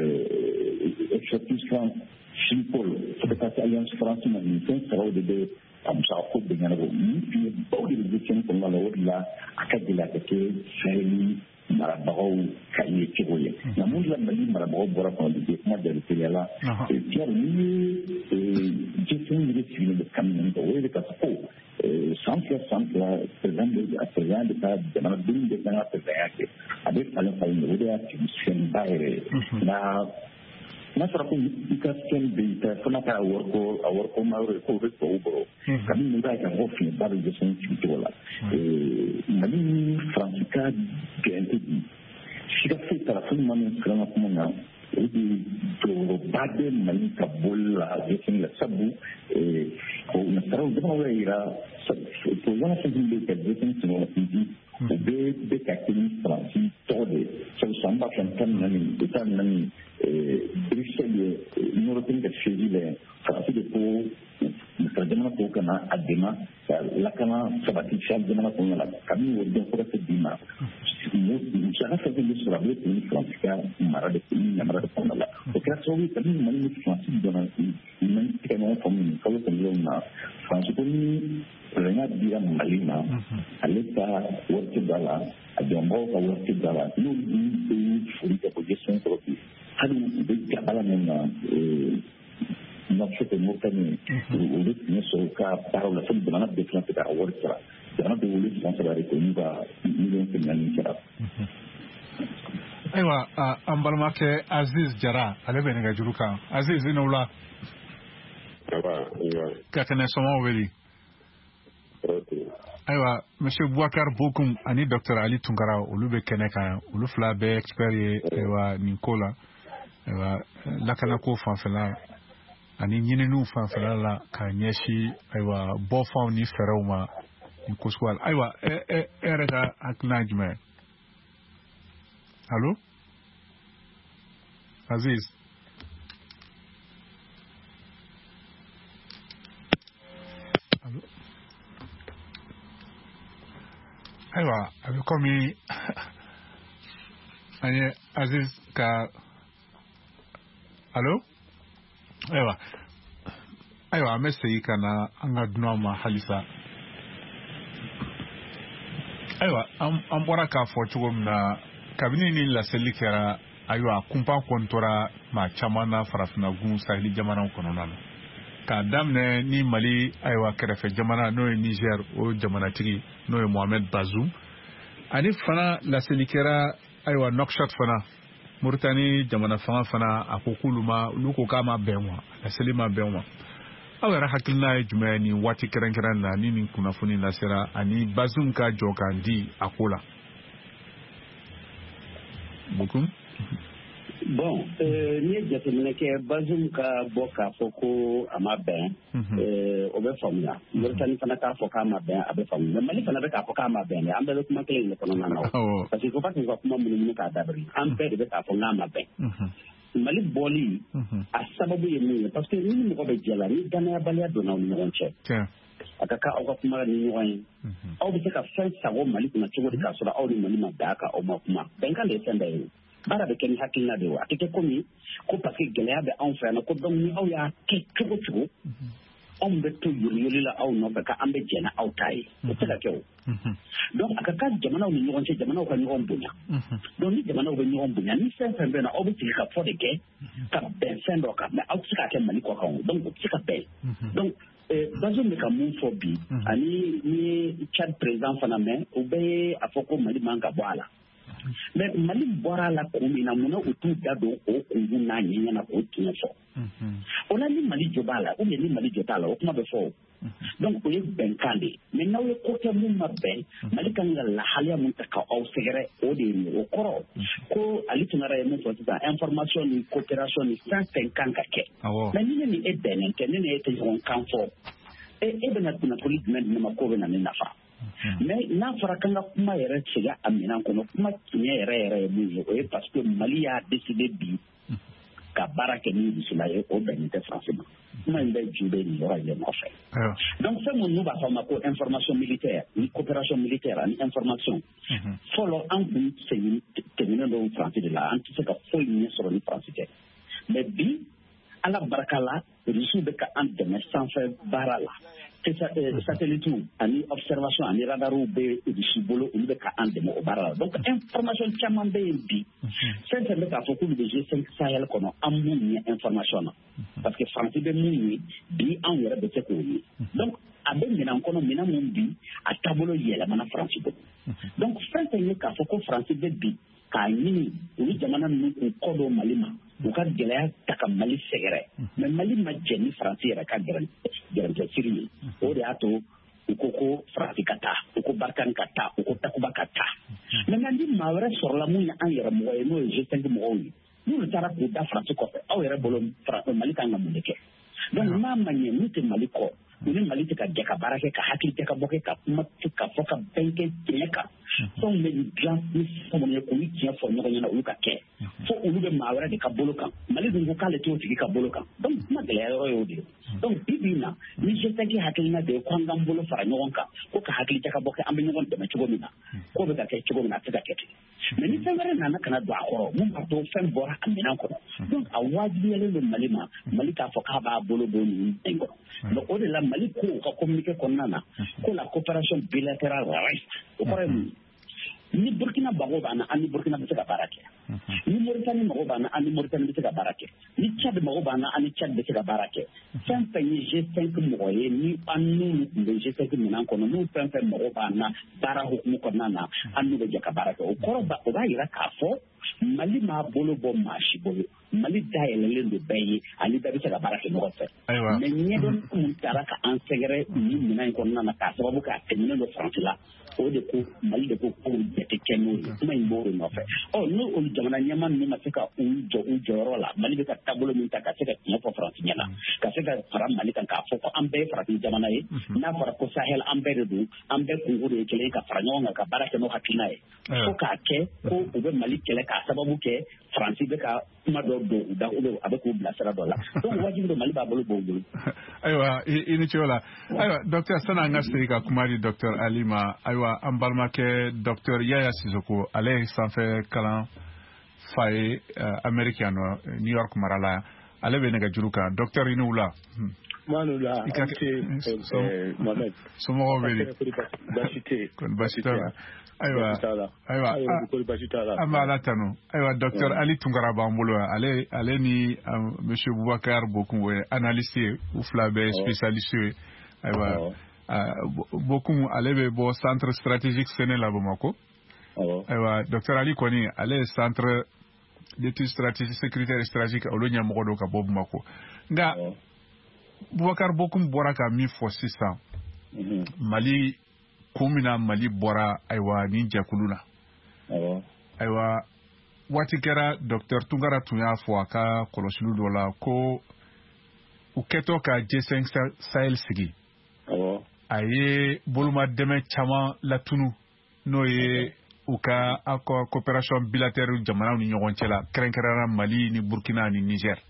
expertise France Simpol fo ka taa se alliance France ma nin fɛn saraw de bɛ a musako bɛɛ ɲɛnabɔ ni fiye baw de bɛ cɛnni kɔnɔna la o de la a ka gɛlɛ a ka kɛ saheli marabagaw ka ye cogo ye nka mun la Mali marabagaw bɔra kɔnɔ de kuma jaabi teliya la Pierre ni ye jɛfɛn yɛrɛ sigilen bɛ kan min kan o ye de ka fɔ ko san fila président de ka jamanadenw de kan ka présidenya kɛ a bɛ falen falen o de y'a sigi fɛnba yɛrɛ ye nka n'a fɔra ko I ka fɛn bɛ yen ka fana ka wariko maa wɛrɛ k'o bɛ tubabu bɔrɔ kabini nin b'a ye ka fɔ fiɲɛba bɛ jɛsɛn sigi cogo la Mali ni Faransi ka gɛrɛntɛ bi siga foyi t'a la fo ɲuman min filɛ n ka kuma na o de jɔyɔrɔba bɛ Mali ka boli la jɛsɛn la sabu nasaraw jamanaw yɛrɛ yira président fɛn fɛn bɛ yen ka jɛsɛn sɛnɛ waati o bɛ ka kɛ ni Faransi tɔgɔ de sabu san 2014 Bruxelles ye Union européenne ka siège la Faransi de ko nasara jamana ko kana a dɛmɛ ka lakana sabati jamana kɔnɔna la kabini o den kɔrɔ tɛ d'i ma musaka fɛn fɛn bɛ sɔrɔ a bɛ tɛmɛ ni Faransi ka mara de kɔnɔna la o kɛra sababu ye kabini Mali ni Faransi donna ɲuman tigɛ ɲɔgɔn faamu nin kalo tɛmɛnlenw na Faransi ko ni président dira Mali ma ale ka wari tɛ don a la a dɛmɛbagaw ka wari tɛ don a la n'olu bɛ foli kɛ ko jɛsɛn kɔrɔ bi hali u bɛ gabala min na nɔfɛ Mauritanie u bɛ tiɲɛ sɔrɔ ka baaraw la sabu jamana bɛɛ fana tɛ ka wari sara jamana bɛ wuli san saba de ko n'u ka miliyɔn kɛmɛ naani sara. Ayiwa an balimakɛ Aziz Jara ale bɛ nɛgɛjuru kan Aziz i n'o la ka kɛnɛ sɔmɔw wele ayiwa monsieur Boubacar Bokoum ani docteur Ali Tunkara olu bɛ kɛnɛ kan olu fila bɛɛ expert ye ayiwa nin ko la ayiwa lakanako fanfɛla ani ɲininiw fanfɛla la ka ɲɛsin ayiwa bɔfɛnw ni fɛɛrɛw ma nin ko suguya la ayiwa e yɛrɛ ka hakilina jumɛn allo Aziz Aywa, abe komi anye Aziz ka Allo? Aywa amese kana anga dunoma halisa. Aywa am bora ka fo chugum na kabini ni la selikera aywa kumpa kontora ma chamana farafina gun sahili jamana kono nana. Ka damne ni Mali aywa kerefe jamana no Niger o jamana tigi no Mohamed Bazoum ani fana la selikera aywa Nouakchott fana Mauritanie jamana fana akokuluma luko kama benwa la selima benwa awera hakilna jumani wati kerenkeran na nini kunafuni nasira ani Bazoum ka joka ndi akola bukum. Bon, ni jateminɛ kɛ Bazoum ka bɔ k'a fɔ ko a ma bɛn o bɛ faamuya Mauritanie fana k'a fɔ k'a ma bɛn a bɛ faamuya mais Mali fana bɛ k'a fɔ k'a ma bɛn dɛ an bɛɛ bɛ kuma kelen de kɔnɔna na parce que faut pas que ka kuma munumunu k'a dabiri an bɛɛ de bɛ k'a fɔ k'a ma bɛn Mali bɔli a sababu ye min ye parce que ni mɔgɔ bɛ jɛ la ni danayabaliya donna aw ni ɲɔgɔn cɛ a ka kan aw ka kuma ni ɲɔgɔn ye aw bɛ se ka fɛn sago Mali kunna cogo di k'a sɔrɔ aw ni Mali ma bɛn a kan aw ma kuma bɛnkan de ye fɛn bɛɛ ye baara bɛ kɛ ni hakilina de ye a tɛ kɛ komi ko parce que gɛlɛya bɛ anw fɛ yan ko donc ni aw y'a kɛ cogo cogo anw bɛ to yoli la aw nɔfɛ k'an bɛ jɛn aw ta ye o tɛ ka kɛ o donc a ka kan jamanaw ni ɲɔgɔn cɛ jamanaw ka ɲɔgɔn bonya donc ni jamanaw bɛ ɲɔgɔn bonya ni fɛn fɛn bɛ yen nɔ aw bɛ sigi ka fɔ de kɛ ka bɛn fɛn dɔ kan mais aw tɛ se k'a kɛ Mali kɔ kan o donc o tɛ se ka bɛn donc Bazoum bɛ ka mun fɔ bi ani ni Tchad président fana mɛn o bɛɛ ye a fɔ ko Mali man ka bɔ a la. Mais Mali bɔra la kun min na mun na u t'u da don o kungun n'a ɲɛɲɛ na k'o tiɲɛ fɔ o la ni Mali jɔ b'a la ou bien ni Mali jɔ t'a la o kuma bɛ fɔ o donc o ye bɛnkan de ye mais n'aw ye ko kɛ mun ma bɛn Mali kan ka lahalaya mun ta ka aw sɛgɛrɛ o de ye o kɔrɔ ko Ali Tunkara ye mun fɔ sisan information ni coopération ni fɛn fɛn kan ka kɛ mais ni ne ni e bɛnnen tɛ ne ni e tɛ ɲɔgɔn kan fɔ e bɛna kunnafoni jumɛn di ne ma k'o bɛ na ne nafa mais n'a fɔra kan ka kuma yɛrɛ cɛya a minɛn kɔnɔ kuma tiɲɛ yɛrɛ ye mun ye o ye parce que Mali y'a décidé bi ka baara kɛ ni dusula ye o bɛnnen tɛ France ma kuma in bɛ ju bɛ nin yɔrɔ in nɔfɛ donc fɛn mun n'u b'a fɔ ma ko information militaire ni coopération militaire ani information fɔlɔ an kun tɛmɛnen dɔw France de la an tɛ se ka foyi ɲɛ sɔrɔ ni France tɛ mais bi ala barika la Rusiw bɛ ka an dɛmɛ sanfɛ baara la satellite ani observation ani radaru bɛ Rusiw bolo olu bɛ ka an dɛmɛ o baara la donc information caman bɛ yen bi fɛn fɛn bɛ k'a fɔ k'olu bɛ G5 Sahel kɔnɔ an m'u ɲɛ information na parce que France bɛ mun ye bi anw yɛrɛ bɛ se k'o ye donc a bɛ minɛn kɔnɔ minɛn mun bi a taabolo yɛlɛmana France bolo donc fɛn fɛn ye k'a fɔ ko France bɛ bi k'a ɲini olu jamana ninnu k'u kɔ don Mali ma u ka gɛlɛya ta ka Mali sɛgɛrɛ mais Mali ma jɛ ni France yɛrɛ ka gɛrɛntɛsiri ye o de y'a to u ko France ka taa u ko Barkhane ka taa u ko Takuba ka taa maintenant ni maa wɛrɛ sɔrɔla mun ye an yɛrɛ mɔgɔ ye n'o ye G5 mɔgɔw ye n'olu taara k'u da France kɔfɛ aw yɛrɛ bolo Mali kan ka mun de kɛ donc n'a ma ɲɛ n'u tɛ Mali kɔ u ni Mali tɛ ka jɛ ka baara kɛ ka hakili tɛ ka bɔ kɛ ka kuma ka fɔ ka bɛn kɛ tiɲɛ kan fɛnw bɛ dilan ni fɛn minnu ye k'olu tiɲɛ fɔ ɲɔgɔn ɲɛna olu ka kɛ fo olu bɛ maa wɛrɛ de ka bolo kan Mali dun ko k'ale t'o tigi ka bolo kan donc kuma gɛlɛya yɔrɔ y'o de ye donc bi bi in na ni G5 hakilina de ye ko an k'an bolo fara ɲɔgɔn kan ko ka hakili tɛ ka bɔ kɛ an bɛ ɲɔgɔn dɛmɛ cogo min na k'o bɛ ka kɛ cogo min na a tɛ ka kɛ ten mais ni fɛn wɛrɛ nana kana don a kɔrɔ mun b'a to fɛn bɔra a minɛn kɔnɔ donc a wajibiyalen don Mali ma Mali k'a fɔ k'a b'a bolo bɔ nin fɛn kɔnɔ donc o de la Mali ko ka communiqué kɔnɔna na ko la coopération bilatérale reste o kɔrɔ ye mun ni Burkina mago b'an na an ni Burkina bɛ se ka baara kɛ ni Mauritanie mago b'an na an ni Mauritanie bɛ se ka baara kɛ ni Tchad mago b'an na an ni Tchad bɛ se ka baara kɛ fɛn fɛn ye G5 mɔgɔ ye ni an n'olu tun bɛ G5 minɛn kɔnɔ n'u fɛn fɛn mago b'an na baara hukumu kɔnɔna na an n'u bɛ jɛ ka baara kɛ o b'a jira k'a fɔ Mali m'a bolo bɔ maa si bolo Mali dayɛlɛlen don bɛɛ ye ani bɛɛ bɛ se ka baara kɛ ɲɔgɔn fɛ mais ɲɛdɔn mun taara ka an sɛgɛrɛ ni minɛn in kɔnɔna na k'a sababu k'a tɛmɛnen don France la o de ko Mali de ko k'o jate kɛ n'o ye kuma in b'o de nɔfɛ n'o olu jamana ɲɛma ninnu ma se ka u jɔyɔrɔ la Mali bɛ ka taabolo min ta ka se ka tiɲɛ fɔ Faransi ɲɛna ka se ka fara Mali kan k'a fɔ ko an bɛɛ ye farafin jamana ye n'a fɔra ko Sahel an bɛɛ de don an bɛɛ kungo de ye kelen ka fara ɲɔgɔn kan ka baara kɛ n'o hakilina ye fo k'a kɛ ko u bɛ Mali kɛlɛ k'a sababu kɛ Faransi bɛ ka kuma dɔ don u da a bɛ k'u bila sira dɔ la donc wajibi don Mali b'a bolo b'o bolo. Ayiwa i ni ce o la ayiwa docteur sani an ka segin ka kuma di docteur Ali ma ayiwa an balimakɛ docteur Yaya Sisoko ale ye sanfɛ kalan fa ye Amérique yan nɔ New York mara la ale bɛ nɛgɛjuru kan docteur i ni wula. Manula Mohamed somɔgɔw bɛ di baasi t'a la ayiwa an b'a la tanu ayiwa docteur Ali Tunkara b'an bolo ale ni monsieur Boubacar Bokum ye analyste ye u fila bɛɛ spécialiste ye ayiwa Bokum ale bɛ bɔ centre stratégique Séné la Bamako ayiwa docteur Ali kɔni ale ye centre d'études stratégiques sécuritaires et stratégiques olu ɲɛmɔgɔ dɔ ka bɔ Bamako nka Boubacar Bokum bɔra ka min fɔ sisan Mali kun min na Mali bɔra ayiwa nin jɛkulu la ayiwa waati kɛra docteur Tunkara tun y'a fɔ a ka kɔlɔsili dɔ la ko u kɛtɔ ka G5 Sahel sigi a ye bolomadɛmɛ caman latunu n'o ye u ka coopération bilatérale jamanaw ni ɲɔgɔn cɛ la kɛrɛnkɛrɛnna Mali ni Burkina ni Niger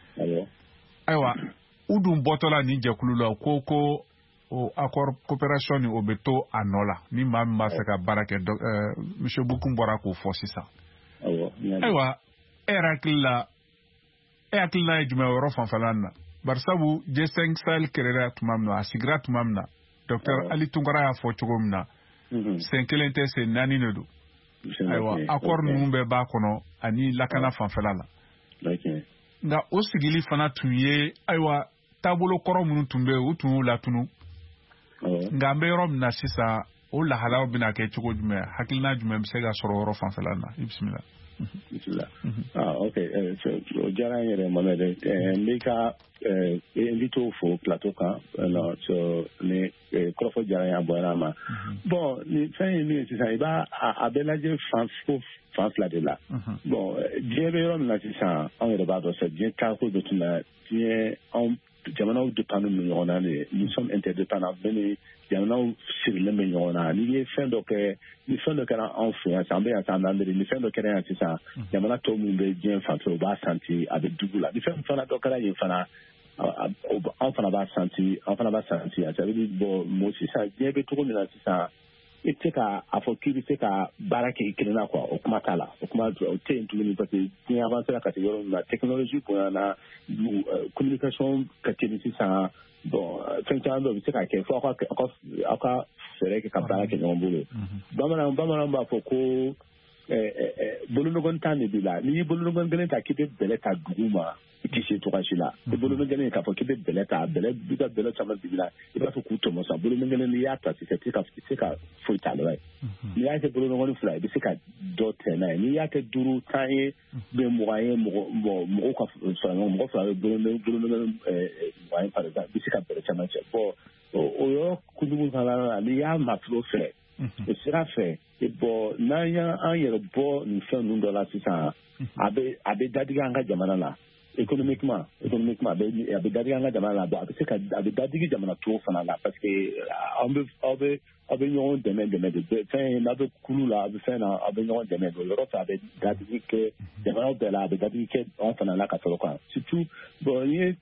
ayiwa u dun bɔtɔla nin jɛkulu la ko o accord coopération ni o bɛ to a nɔ la ni maa min b'a fɛ ka baara kɛ monsieur Bokum bɔra k'o fɔ sisan ayiwa e hakilina ye jumɛn yɔrɔ fanfɛla na bari sabu G5 Sahel kɛrɛra tuma min na a sigira tuma min na docteur Ali Tunkara y'a fɔ cogo min na sen kelen tɛ sen naani de don ayiwa accord ninnu bɛɛ b'a kɔnɔ ani lakana fanfɛla la nka o sigili fana tun ye ayiwa taabolo kɔrɔ minnu tun bɛ yen u tun y'u latunu nka an bɛ yɔrɔ min na sisan o lahalaw bɛna kɛ cogo jumɛn hakilina jumɛn bɛ se ka sɔrɔ yɔrɔ fanfɛla na i bisimila. Ok o diyara n yɛrɛ Mohamed n b'i ka invité fo plateau kan ni kɔrɔfɔ diyara n ye a bɔra ma bon ni fɛn ye min ye sisan i b'a a bɛ lajɛ fan fila de la bon diɲɛ bɛ yɔrɔ min na sisan anw yɛrɛ b'a dɔn sisan diɲɛ taako dɔ tun na diɲɛ anw jamanaw dependent bɛ ɲɔgɔn na de nous sommes interdépendants bɛɛ ni jamanaw sirilen bɛ ɲɔgɔn na n'i ye fɛn dɔ kɛ ni fɛn dɔ kɛra anw fɛ yan an bɛ yan san Amérique ni fɛn dɔ kɛra yan sisan jamana tɔw minnu bɛ diɲɛ fan fɛ u b'a santi a bɛ dugu la ni fɛn fana dɔ kɛra yen fana anw fana b'a santi a ça veut dire bon mo sisan diɲɛ bɛ cogo min na sisan i tɛ ka a fɔ k'i bɛ se ka baara kɛ i kelen na quoi o kuma t'a la o kuma o tɛ yen tuguni parce que diɲɛ avancera ka se yɔrɔ min na technologie bonyana communication ka teli sisan bon fɛn caman bɛ yen o bɛ se ka kɛ fo aw ka fɛɛrɛ kɛ ka baara kɛ ɲɔgɔn bolo bamananw b'a fɔ ko bolonɔgɔn tan de b'i la n'i ye bolonɔgɔn kelen ta k'i bɛ bɛlɛ ta dugu ma i tɛ se cogoya si la i bolonɔgɔn kelen k'a fɔ k'i bɛ bɛlɛ ta i ka bɛlɛ caman b'i la i b'a fɔ k'u tɔmɔ sa bolonɔgɔn kelen n'i y'a ta sisan i tɛ se ka foyi t'a la n'i y'a kɛ bolonɔgɔn fila i bɛ se ka dɔ tɛ n'a ye n'i y'a kɛ 5 10 ye bɛ 20 ye mɔgɔw ka fara ɲɔgɔn mɔgɔ fila bɛ bolonɔgɔn 20 ye par exemple i bɛ se ka bɛlɛ caman cɛ bon o yɔrɔ kujugu fana la n'i y'a matulon fɛ o sira fɛ n'an y'an yɛrɛ bɔ nin fɛn ninnu dɔ la sisan a bɛ dadigi an ka jamana la économiquement a bɛ dadigi an ka jamana la bon a bɛ dadigi jamana tɔw fana la parce que aw bɛ ɲɔgɔn dɛmɛ de fɛn n'a bɛ kulu la a bɛ fɛn na aw bɛ ɲɔgɔn dɛmɛ de yɔrɔ fɛ a bɛ dadigi kɛ jamanaw bɛɛ la a bɛ dadigi kɛ anw fana la ka sɔrɔ kan surtout bon n ye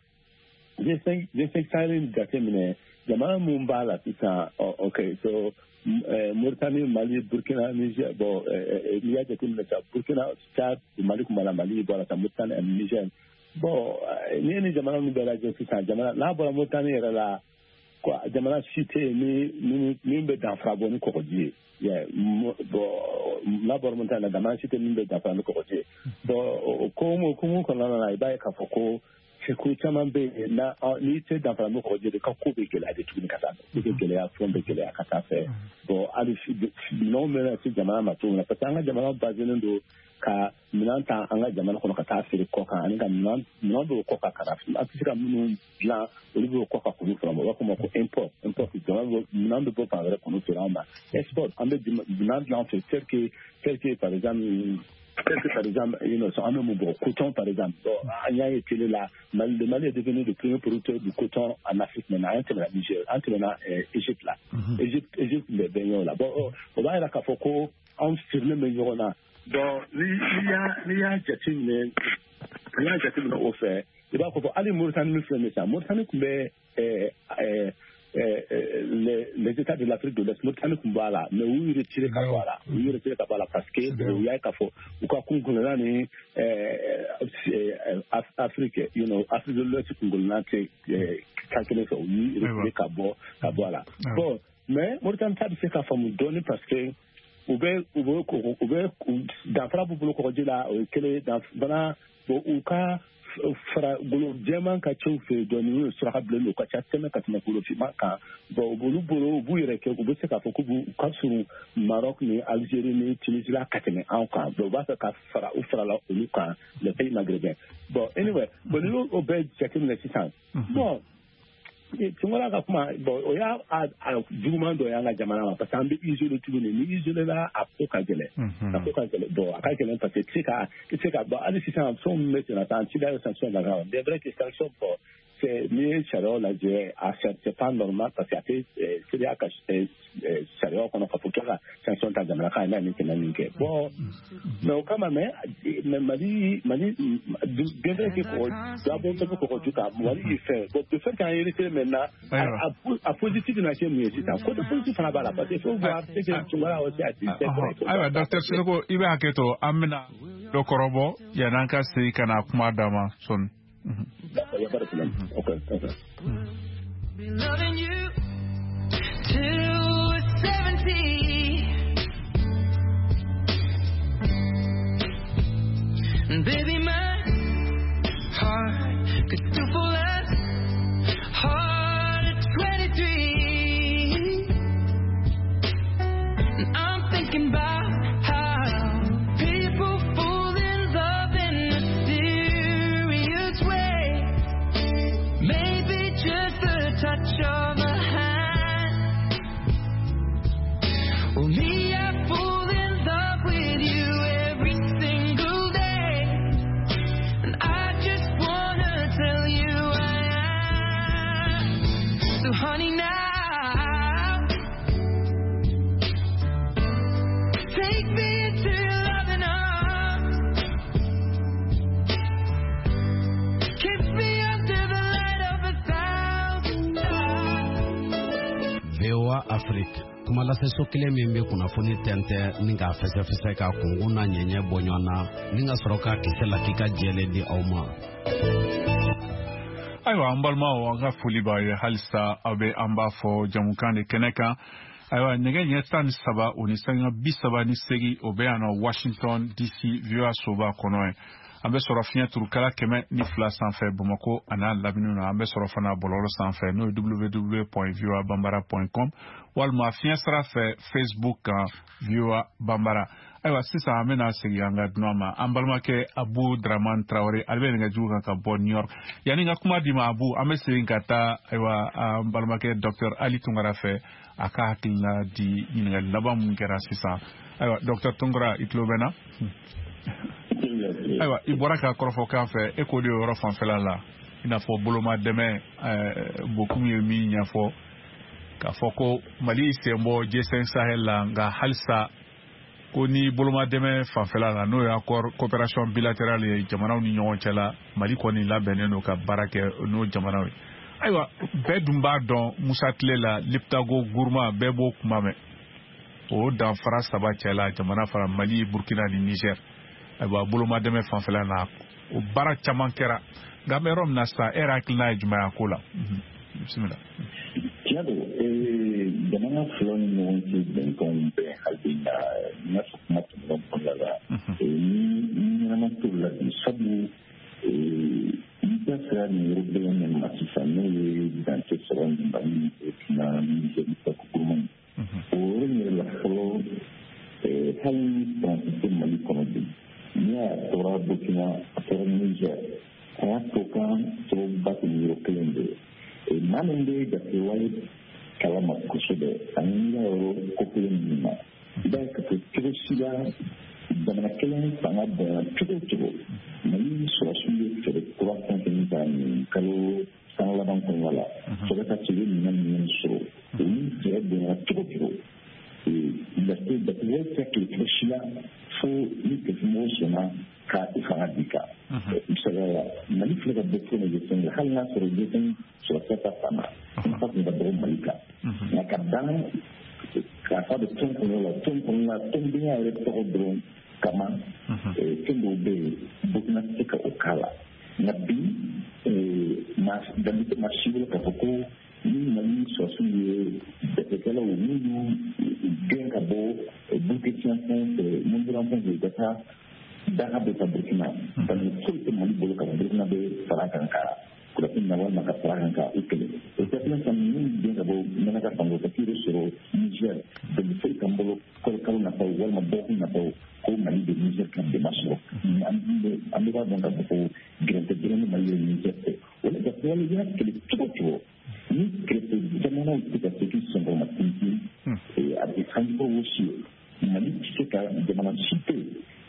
G5 Sahel jateminɛ jamana mun b'a la sisan ok so Mauritanie, Mali, Burkina, Niger, bon, il y a des pays Burkina, Tchad, Mali, Mali, voilà, Mauritanie, Niger. Bon, ni jamana ni bela je sisan jamana n'a bɔra Mauritanie yɛrɛ la quoi jamana si tɛ yen min bɛ danfara bɔ ni kɔgɔji ye bon n'a bɔra Mauritanie la jamana si tɛ min bɛ danfara ni kɔgɔji ye bon o ko kɔnɔna na i b'a ye k'a fɔ ko ko caman bɛ yen n'i tɛ danfara ni kɔgɔji de ka ko bɛ gɛlɛya de tuguni ka taa fɛ i bɛ gɛlɛya fɛn bɛ gɛlɛya ka taa fɛ bon hali minɛnw bɛ se jamana ma cogo min na parce que an ka jamana baselen don ka minɛn ta an ka jamana kɔnɔ ka taa feere kɔ kan ani ka minɛn dɔw kɔ kan ka an tɛ se ka minnu dilan olu b'o kɔ ka kunu feere ma u b'a fɔ o ma ko import minɛn bɛ bɔ fan wɛrɛ kunu feere an ma export an bɛ minɛn dilan fɛ tel que par exemple par exemple, un même coton, par exemple. Il y a été là, le Mali est devenu le premier producteur du coton en Afrique maintenant, entre la Niger, entre l'Égypte là. Égypte, les baignons là. Bon, on va aller à Kafoko, on sur le baignons là. Donc, il y a Jatim au fait. Il va falloir aller Mauritanie, Mauritanie, les États de l'Afrique de l'Est, Mauritanie, Kumbala, mais où il retire Kabala, parce que il y a Kafo, ou Kakunkulani, Afrique, Afrique de l'Est, Kungulana, calculé sur lui, il retire Kabala. Bon, mais Mauritanie, c'est qu'à faire donner parce que ou bien dans la boucle de la ou cas fara bolo jema ka chew fe doni sur hable lo ka chatseme ka tna bolo fi maka bolo bu yere ke bu se ka foku bu ka suru Maroc ni Algérie ni Tunisie la ka tene en ka do ba ka fara ou fara la lu ka le pays maghrébin bon anyway bolo o be chekim le sisan bon tungora ka kuma bon o ya a juguma do ya la jamana parce que ambi isolé tout ni isolé la a ko ka gele bon a ka gele parce que c'est ka bon ali sisan son mettre na tant da sanction la grave des vraies questions pour c'est mieux charo la je a c'est pas normal parce que c'est ya ka charo qu'on a pas pour la sanction ta jamana ka na ni ke bon mais kama mais mali des que pour d'abord pour tout cas mali fait bon de faire quand il était maintenant à positif na chez mieux c'est quoi de positif na bala parce que faut voir ce que tu vas aussi à dire aiwa Dr. Siroko ibe haketo amina do korobo ya nanka sai kana kuma dama son okay been loving you till 70 and baby my heart could still fall as hard at 23 and I'm thinking about how people fall in love in a serious way, maybe just a touch of a hand. Well, me, I fall in love with you every single day, and I just wanna tell you I am. So honey, now take me into your loving arms, kiss me under the light of 1,000 stars. VOA Afrique kuma lase sokile mimbe kuna funi tente ninga fese ka kunguna nyenye bonyona ninga soroka kisela kika jele di auma aiwa ambalma wa ga fuliba ye halsa abe ambafo jamukande keneka aiwa nege tan saba unisanga bisaba ni segi obeano Washington DC VOA soba konoe ambe soro finya turukala keme ni fla sanfɛ Bamako ana labinu na ambe soro fana bololo sanfɛ no www.voabambara.com walma finya sara fɛ Facebook VOA Bambara aiwa sisa amena segi anga dunama ambalma ke Abu Draman Traoré albe nga juga ka bon New York yani nga kuma dima Abu ambe segi ngata aiwa ambalma ke Dr. Ali Tungara fɛ aka hakilina di nyinga labam ngera sisa aiwa Dr. Tungara itlobena aiwa ibora ka korofo kan fɛ e ko de yɔrɔ fanfɛla la ina fɔ boloma dɛmɛ bokum ye min ɲɛfɔ ka fɔ ko Mali senbɔ G5 Sahel la nga halisa ko ni boloma dɛmɛ fanfɛla la n'o ye coopération bilatérale ye jamanaw ni ɲɔgɔn cɛ la Mali kɔni labɛnnen don ka baara kɛ n'o jamanaw ye aiwa bɛɛ dun b'a dɔn Musa tile la Liptago Gourma bɛɛ b'o kuma mɛn o danfara saba cɛ la jamana fara Mali Burkina ni Niger aiwa boloma dɛmɛ fanfɛla la o baara caman kɛra nka bɛ yɔrɔ min na sa e yɛrɛ hakilina ye jumɛn ye a ko la bisimila tiɲɛ don jamana fila ni ɲɔgɔn cɛ bɛnkanw bɛɛ hakilina n y'a fɔ kuma tɛmɛnen kɔnɔna la ni ɲɛnama t'o la bi sabu n da sera nin yɔrɔ bɛɛ min ma sisan n'o ye dantɛ sɔrɔ nin Mali Burkina Nizɛri Guruma o yɔrɔ in yɛrɛ la fɔlɔ hali faransi tɛ Mali kɔnɔ bi n'i y'a tora Burkina a tora Niger a y'a to kan sababuba tɛ nin yɔrɔ kelen de ye maa min bɛ jatewale kalama kosɛbɛ ani n ka yɔrɔ ko kelen ninnu na i b'a ye ka fɔ cogo si la jamana kelen fanga bonya cogo cogo mali sɔrɔsiw ye fɛɛrɛ kura fɛn fɛn ta nin kalo san laban kɔnɔna la fo ka taa se minɛn sɔrɔ olu fɛɛrɛ bonya cogo cogo datugɔ tɛ kile si la fo ni kɛmɛmɔgɔw sɔnna ka i fanga di kan misaliyala mali filɛ ka bɔ fɛn de fɛn hali n'a sɔrɔ jɛfɛn sɔrɔta ta fana nafa tun ka dɔgɔ mali kan nka ka dan k'a fɔ bɛ tɔn kɔnɔna la tɔndenya yɛrɛ tɔgɔ dɔrɔn kama fɛn dɔw bɛ yen burukina tɛ ka o k'a la nka bi maa si bolo k'a fɔ ko ni mali sɔrɔsiw ye jatekɛlaw n'u y'u gɛn ka bɔ burukina fɛn fɛ mundiran fɛn fɛ ka taa daga bɛ ka burukina bari foyi tɛ mali bolo ka burukina bɛ fara kan ka kunnafoni na walima ka fara kan ka u kɛlɛ o tɛ fɛn fɛn n'u gɛn ka bɔ mɛnaka fango ka kiri sɔrɔ niger bari foyi kan bolo kalo nataw walima dɔgɔkun nataw ko mali bɛ niger kan dɛmɛ sɔrɔ an bɛ b'a dɔn ka fɔ ko gɛrɛntɛ gɛrɛ ni mali ye niger fɛ o de ka fɔli y'a kɛlɛ cogo cogo ni kɛrɛfɛ jamanaw tɛ ka se k'i sɔngɔ ma tintin a bɛ kanjibɔ o si mali tɛ se ka jamana si tɛ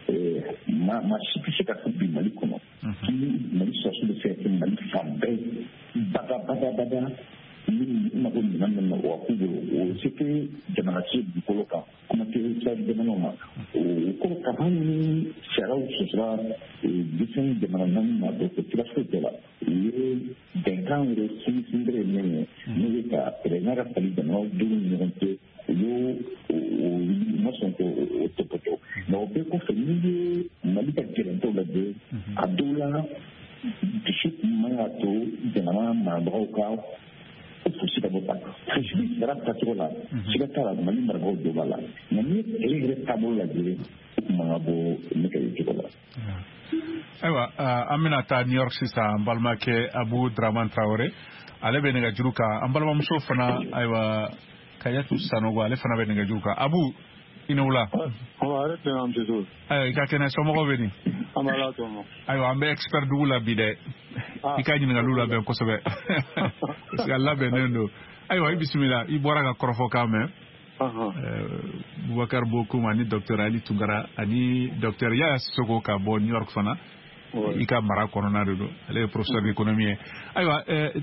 maa si tɛ se ka fɔ bi mali kɔnɔ ni mali sɔrɔsiw bɛ se ka kɛ mali fan bɛɛ bada ni mago minɛn min na o k'u bolo o se tɛ jamana si dugukolo kan kuma tɛ jamanaw ma o kɔrɔ ka hali ni sariyaw sɔsɔra dɛsɛn jamana naani ma dɔ kɛ sira foyi tɛ la u ye bɛnkan yɛrɛ sinsinbere min ye n'o ye ka n'a ka fali jamanaw denw ni ɲɔgɔn cɛ u y'o ma sɔn ko o tɔpɔtɔ nka o bɛɛ kɔfɛ n'i ye mali ka gɛrɛntɛw lajɛ a dɔw la dusu man ka to jamana marabagaw ka fosi ka bɔ tan fosi sara tacogo la siga t'a la mali marabagaw dɔ b'a la nka n'i ye kɛlɛ yɛrɛ taabolo lajɛ o tun man ka bɔ ne ka ye cogo la. Ayiwa an bɛna taa New York sisan an balimakɛ Abu Dramane Traoré ale bɛ nɛgɛjuru kan an balimamuso fana ayiwa Kayatu Sanogo ale fana bɛ nɛgɛjuru kan Abu i ni wula. Ale tɛ an tɛ ayiwa i ka kɛnɛ somɔgɔw bɛ nin. An bɛ ala tɔmɔ. Ayiwa an bɛ expert dugu la bi dɛ i ka ɲininkaliw labɛn kosɛbɛ parce que a labɛnnen don ayiwa i bisimila i bɔra ka kɔrɔfɔkan mɛn. Boubacar Bokoum ani Dr Ali Tunkara ani Dr Yaya Sissoko ka bɔ New York fana i ka mara kɔnɔna de don ale ye professeur d'économie ye ayiwa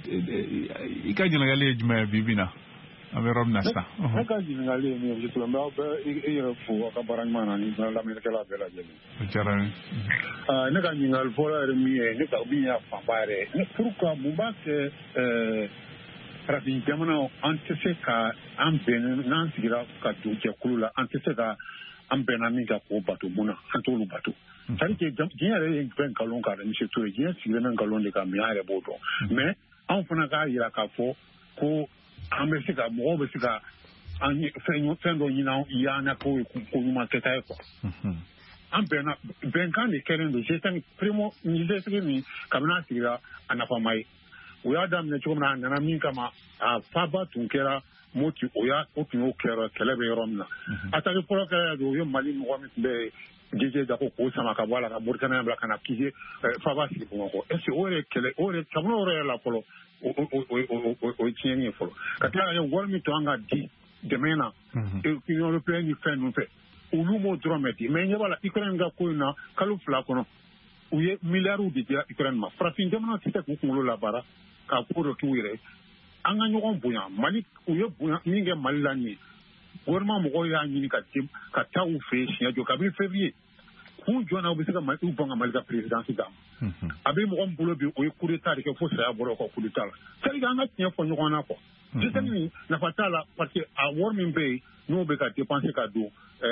i ka ɲininkali ye jumɛn ye bi bi in na an bɛ yɔrɔ min na sisan. Ne ka ɲininkali ye min ye n b'aw bɛɛ i yɛrɛ fo aw ka baara ɲuman na ni lamɛnnikɛla bɛɛ lajɛlen. O diyara n ye. Ne ka ɲininkali fɔlɔ yɛrɛ min ye ne ka min y'a fanba yɛrɛ ye pourquoi mun b'a kɛ farafin jamana an tɛ se ka an bɛn n'an sigira ka don jɛkulu la an tɛ se ka an bɛnna min ka k'o bato mun na an t'olu bato c'est-à-dire que diɲɛ yɛrɛ ye fɛn nkalon kan dɛ monsieur Toure diɲɛ sigilen bɛ nkalon de kan mais an yɛrɛ b'o dɔn mais anw fana k'a jira k'a fɔ ko an bɛ se ka mɔgɔw bɛ se ka an fɛn dɔ ɲini y'an ko ɲuman kɛta ye quoi an bɛnna bɛnkan de kɛlen don G5 primo G5 min kabini a sigira a nafama ye o y'a daminɛ cogo min na a nana min kama a faba tun kɛra Moti o tun y'o kɛra kɛlɛ bɛ yɔrɔ min na attaque fɔlɔ kɛra o ye Mali mɔgɔ min tun bɛ DJ Dako k'o sama ka bɔ a la ka Burkina bila ka na kije faba sigi Bamakɔ est-ce que o yɛrɛ kɛlɛ o yɛrɛ kabini o yɛrɛ la fɔlɔ o ye tiɲɛni ye fɔlɔ ka tila ka kɛ wari min to an ka di dɛmɛ na Union européenne ni fɛn ninnu fɛ olu m'o dɔrɔn mɛ di mais ɲɛ b'a la Ukraine ka ko in na kalo 2 kɔnɔ u ye miliyariw de dira Ukraine ma farafin jamana tɛ se k'u kunkolo labaara ka ko dɔ k'u yɛrɛ an ka ɲɔgɔn bonya Mali u ye bonya min kɛ Mali la nin ye gouvernement mɔgɔw y'a ɲini ka taa u fɛ yen siɲɛ jɔ kabini février k'u jɔ na u bɛ se ka u ban ka Mali ka présidence d'a ma a bɛ mɔgɔ min bolo bi o ye coup d'état de kɛ fo saya bɔra o ka coup d'état la c'est-à-dire que an ka tiɲɛ fɔ ɲɔgɔn na quoi G5 min nafa t'a la parce que a wari min bɛ yen n'o bɛ ka dépenser ka don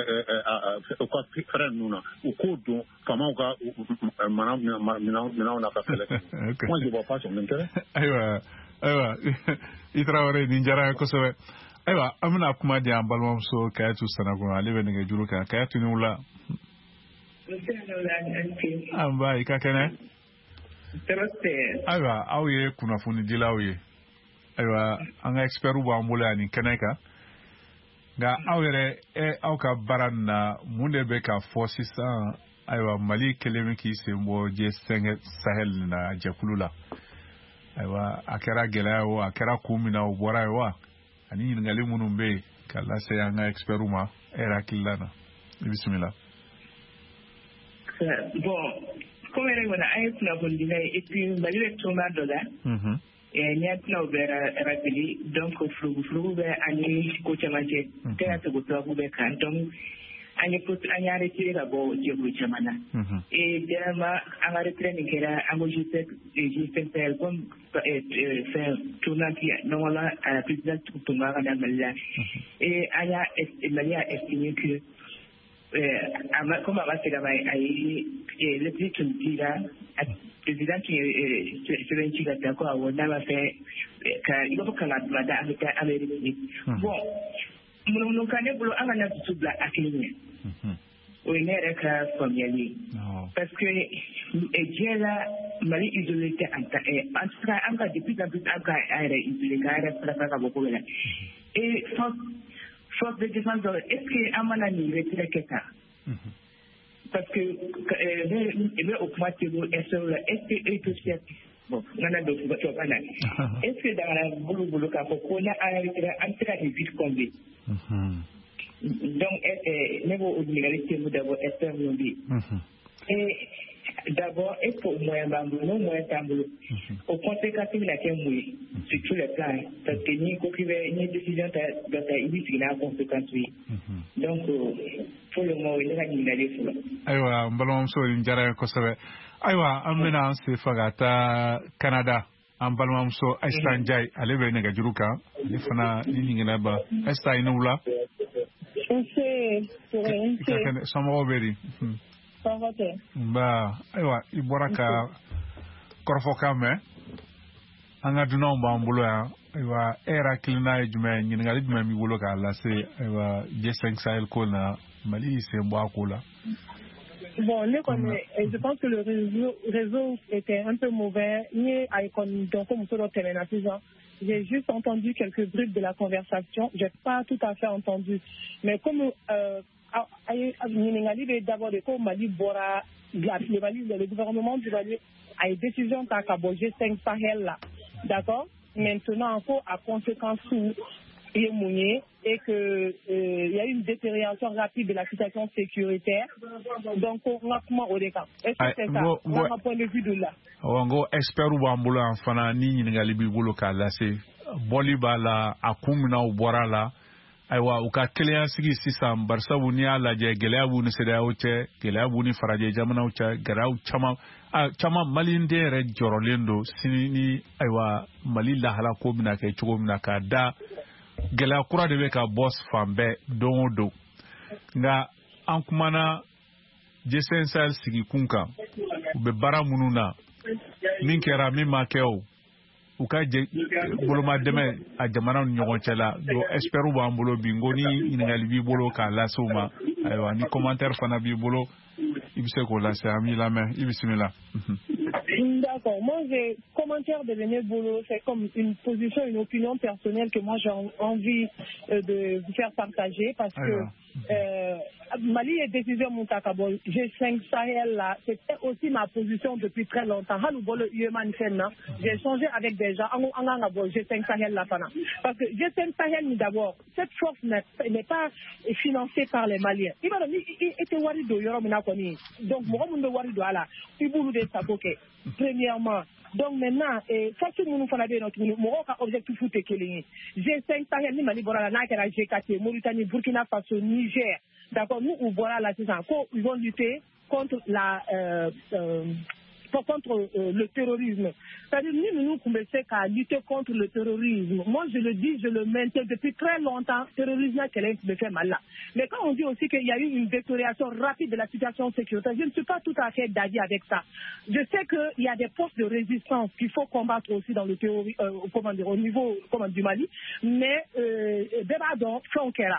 u ka fɛrɛ ninnu na u k'o don faamaw ka minɛnw na ka kɛlɛ moi je vois pas son intérêt. Ayiwa i Traoré nin diyara n ye kosɛbɛ ayiwa an bɛna kuma di an balimamuso Kayatu Sanogo ale bɛ nɛgɛjuru kan Kayatu ni wula. An ba i ka kɛnɛ. Ayiwa aw ye kunnafonidilaw ye ayiwa an ka experts b'an bolo yan nin kɛnɛ kan nka aw yɛrɛ aw ka baara nin na mun de bɛ ka fɔ sisan ayiwa Mali kelen bɛ k'i sen bɔ G5 Sahel na jɛkulu la ayiwa a kɛra gɛlɛya o a kɛra kun min na o bɔra ye wa ani ɲininkali minnu bɛ yen ka lase an ka experts ma e yɛrɛ hakilila na i bisimila. bon, comme elle est à un et puis malgré le tournoi de là, et il y a un rappelé, donc flou, année coachamaché, théâtre de donc, année arrêté d'abord, Djamana. Et derrière, en arrêté, il y a un enregistré, et comme faire tournoi qui est normalement à la présidente tout le monde à Malia. Et Malia estimé que comme avant c'est le président qui président qui se vient de d'accord on a fait il faut que la madame Amérique bon nous connaissons pour un an tout bla akini on est que familier parce que j'ai la mali isolée en tout cas encore depuis un peu isolé car beaucoup là et force de défense est-ce que amanani retire quelqu'un parce que au point est-ce que bon est-ce que dans la boulot qu'a on a entré vite combien donc niveau au niveau d'abord et d'abord est pour moyen bambou moyen tambour au conséquence il a qu'un mouillé sur tous les plans parce que ni copier ni décision il a conséquence donc pour le moment il a ni d'aller sur aywa mbalom so njara ko sabe aywa amena se fagata Canada ambalom so Einstein Jai alebe ne gajuruka ni fana ni ngina ba Einstein nula c'est samo beri ba aywa iboraka korfoka me anga duna mba mbulo ya aywa era klina jume nyinga jume mi wolo ka la se aywa G5 Sahel ko na Mali se mbo akola. Bon, je pense que le réseau était un peu mauvais. J'ai juste entendu quelques bribes de la conversation. Je n'ai pas tout à fait entendu. Mais comme le gouvernement du Mali a une décision qu'a G5 Sahel là. D'accord? Maintenant, encore à conséquence et que il y a eu une détérioration rapide de la situation sécuritaire. Donc, on a comment au décap. Est-ce que c'est ça? On a un point de vue de là. On espère ou bambula en fana ni ngali bibulu kala se boliba la akumna u borala aywa uka kliyan sigi sisam barsa bunia la je gelea bu ni seda uche gelea bu ni faraje jamana uche garau chama malinde re jorolendo sini aywa mali la hala ko mina ke chugo mina ka da gelea kura de be ka boss fambe don nga ankumana jesensal sigi kunka be bara mununa min kera min ma keo u ka boloma deme a jamana ɲɔgɔn cɛla do espère b'an bolo bi ngo ni ɲininkali b'i bolo k'a lase u ma ayiwa ni commentaire fana b'i bolo i bɛ se k'o lase an b'i lamɛn i bisimila. D'accord. Moi, j'ai commentaire de René Bolo, c'est comme une position, une opinion personnelle que moi j'ai envie de vous faire partager parce que Mali est décision Moutakabo, G5 Sahel là, c'était aussi ma position depuis très longtemps. J'ai échangé avec des gens en G5 Sahel là parce que G5 Sahel d'abord, cette force n'est pas financée par les Maliens. Il était warido yoromina. Donc moi mon warido là, il boulot de saboke. Premièrement, donc maintenant, forcément nous faisons notre objectif foot G5 Sahel ni Mali Borala Nakera G4 Mauritanie Burkina Faso Niger. D'accord, nous voilà là c'est ça. Ils vont lutter contre contre le terrorisme. C'est-à-dire, nous commençons à lutter contre le terrorisme. Moi, je le dis, je le maintiens depuis très longtemps. Le terrorisme, me fait mal là. Mais quand on dit aussi qu'il y a eu une détérioration rapide de la situation sécuritaire, je ne suis pas tout à fait d'avis avec ça. Je sais qu'il y a des postes de résistance qu'il faut combattre aussi dans le terrorisme, au niveau du Mali. Mais, Bébadon, Frankera,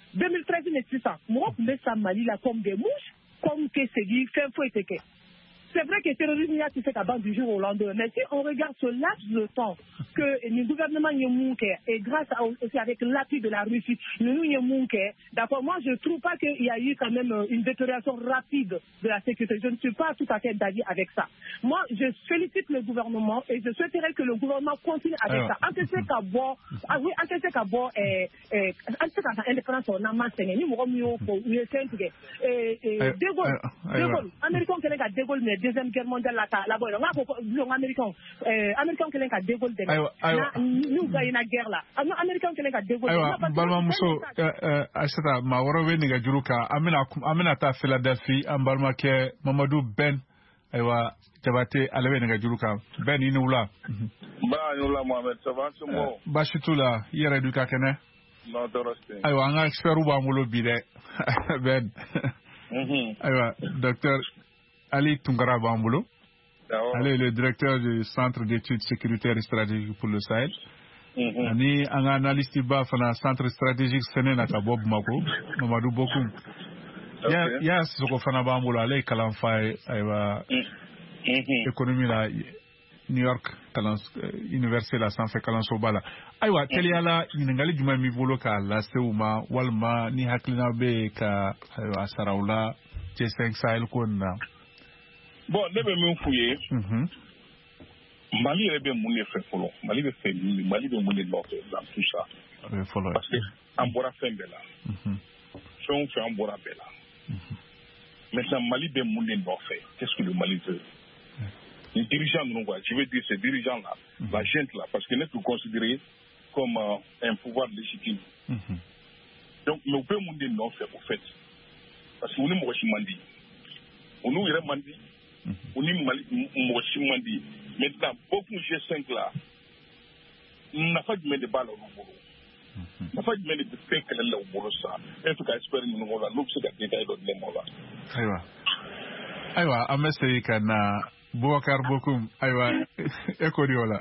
2013, 1600. Moi, je mets ça Mali là comme des mouches, comme que c'est dit, fait un faux et c'est vrai que le terrorisme y a qui fait qu'à du jour au lendemain, mais si on regarde ce laps de temps que le gouvernement Yemounke, et grâce aussi avec l'appui de la Russie, nous Yemounke, d'accord, moi je ne trouve pas qu'il y a eu quand même une détérioration rapide de la sécurité. Je ne suis pas tout à fait d'avis avec ça. Moi, je félicite le gouvernement et je souhaiterais que le gouvernement continue avec ça. En tout cas, bon, oui, en tout cas, bon, en tout cas, indépendance, on a maintenu, nous avons mieux pour mieux s'intégrer. De Gaulle, américain qui est de Gaulle, mais deuxième guerre mondiale là-bas, on a américain qui est de Gaulle, nous gagnons la guerre là. Américain qui est de Gaulle. Balma muso, Aïssata, ma warawe ni gajuruka, amina ta Philadelphie, ambalma ke Mamadou Ben, aywa jabate alawe ni gajuruka, Ben inula. Ba inula Mohamed, ça va tout mo? Bashitula, yere duka kene? Non, dorosting. Aywa, anga expert uba mulo bide, Ben. Aywa, docteur Ali Tungara Bambulo. Elle est le directeur du Centre d'études sécuritaires et stratégiques pour le Sahel. Ani un analyste ba fana centre stratégique sene na ka Bob Mako Mamadou Bokoum. Ya soko fana Bambulo ale kalamfa aywa économie la New York université la sanfé kalanso bala. Aywa teliala ningali juma mi bolo ka la seuma walma ni haklina be ka aywa sarawla C5 Sahel konna. Bon, ne bɛ min f'u ye, Mali yɛrɛ bɛ mun de fɛ fɔlɔ, Mali bɛ fɛ min, Mali bɛ mun de nɔfɛ dans tout ça. Parce que an bɔra fɛn bɛɛ la, fɛn o fɛn an bɔra bɛɛ la. Maintenant Mali bɛ mun de nɔfɛ, qu'est-ce que le Mali veut? Les dirigeants ninnu quoi, je veux dire ces dirigeants là, la gente là, parce que ne peut considérer comme un pouvoir légitime. Donc mais u bɛ mun de nɔfɛ au fait, parce que u ni mɔgɔ si man di, u n'u yɛrɛ man di. On est Mali, maintenant, beaucoup de G5 là, n'a pas de de balles au boulot. N'a pas de fait qu'elle est au boulot ça. En tout cas, espérons que nous allons nous se détailler dans les mots là. Aywa. Aywa, amese kana Boubacar Bokoum, aywa, ekodiola.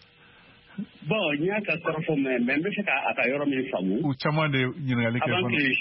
Bon, il y a qu'à se reformer, mais je sais qu'à yoro mi famu. Ou chama de nyingali ke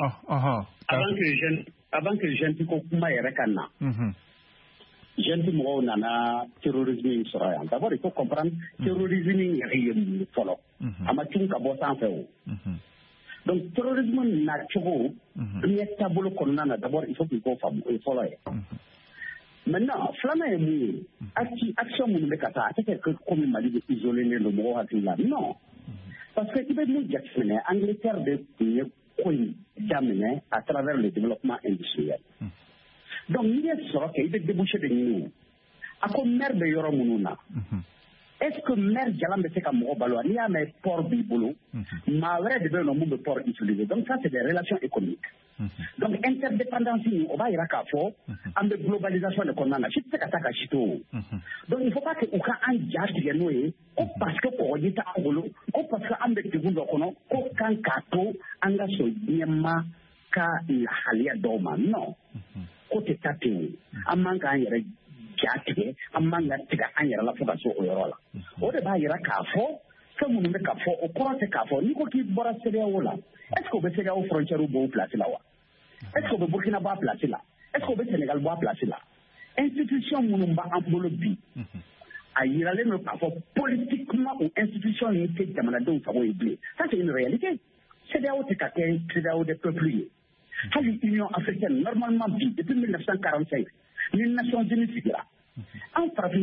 avant que je ne kuma yere kana. Gente mɔgɔw nana terrorisme in sɔrɔ yan. D'abord il faut comprendre terrorisme in yɛrɛ ye mun ye fɔlɔ. A ma cun ka bɔ sanfɛ o. Donc terrorisme nacogo diɲɛ taabolo kɔnɔna na d'abord il faut qu'il k'o faamu o ye fɔlɔ ye. Maintenant filanan ye mun ye action minnu bɛ ka taa a tɛ kɛ komi Mali bɛ isolé don mɔgɔw hakili la non parce que i bɛ mun jateminɛ Angleterre de tun ye ko in daminɛ à travers le développement industriel. Donc, il y a ce qu'il y a débouché de nous. À quoi maire de Yoromununa? Est-ce que maire Jalam de Sekamoro Baloa, il y a un port bibolo, ma vraie de le nombre de ports utilisés. Donc, ça, c'est des relations économiques. Donc, interdépendance, on va y rakafo, en de globalisation de Konana. Je sais qu'à Chito. Donc, il ne faut pas que Ouka en jazz de Noé, ou parce que pour y être en golo, ou parce que en de Tibundo Kono, aucun kato, en la Yema, ka la Halia Doma. Non. Côté tatou, un manque à yere jaté, un manque à tiga à yere la fondation au yorola. Au débat yera kafo, comme on met kafo, au courant de kafo, ni ko ki bora séria ola. Est-ce qu'on veut séria aux frontières ou bon placé là? Est-ce qu'on veut Burkina Faso placé là? Est-ce qu'on veut Sénégal bois placé là? Institution mounumba en bolobi. A yirale no kafo politiquement ou institution unité de manado ou savo éblé. Ça c'est une réalité. Séria au tekaké, séria au des peuples. L'Union africaine, normalement, depuis 1945, les Nations Unies, en France,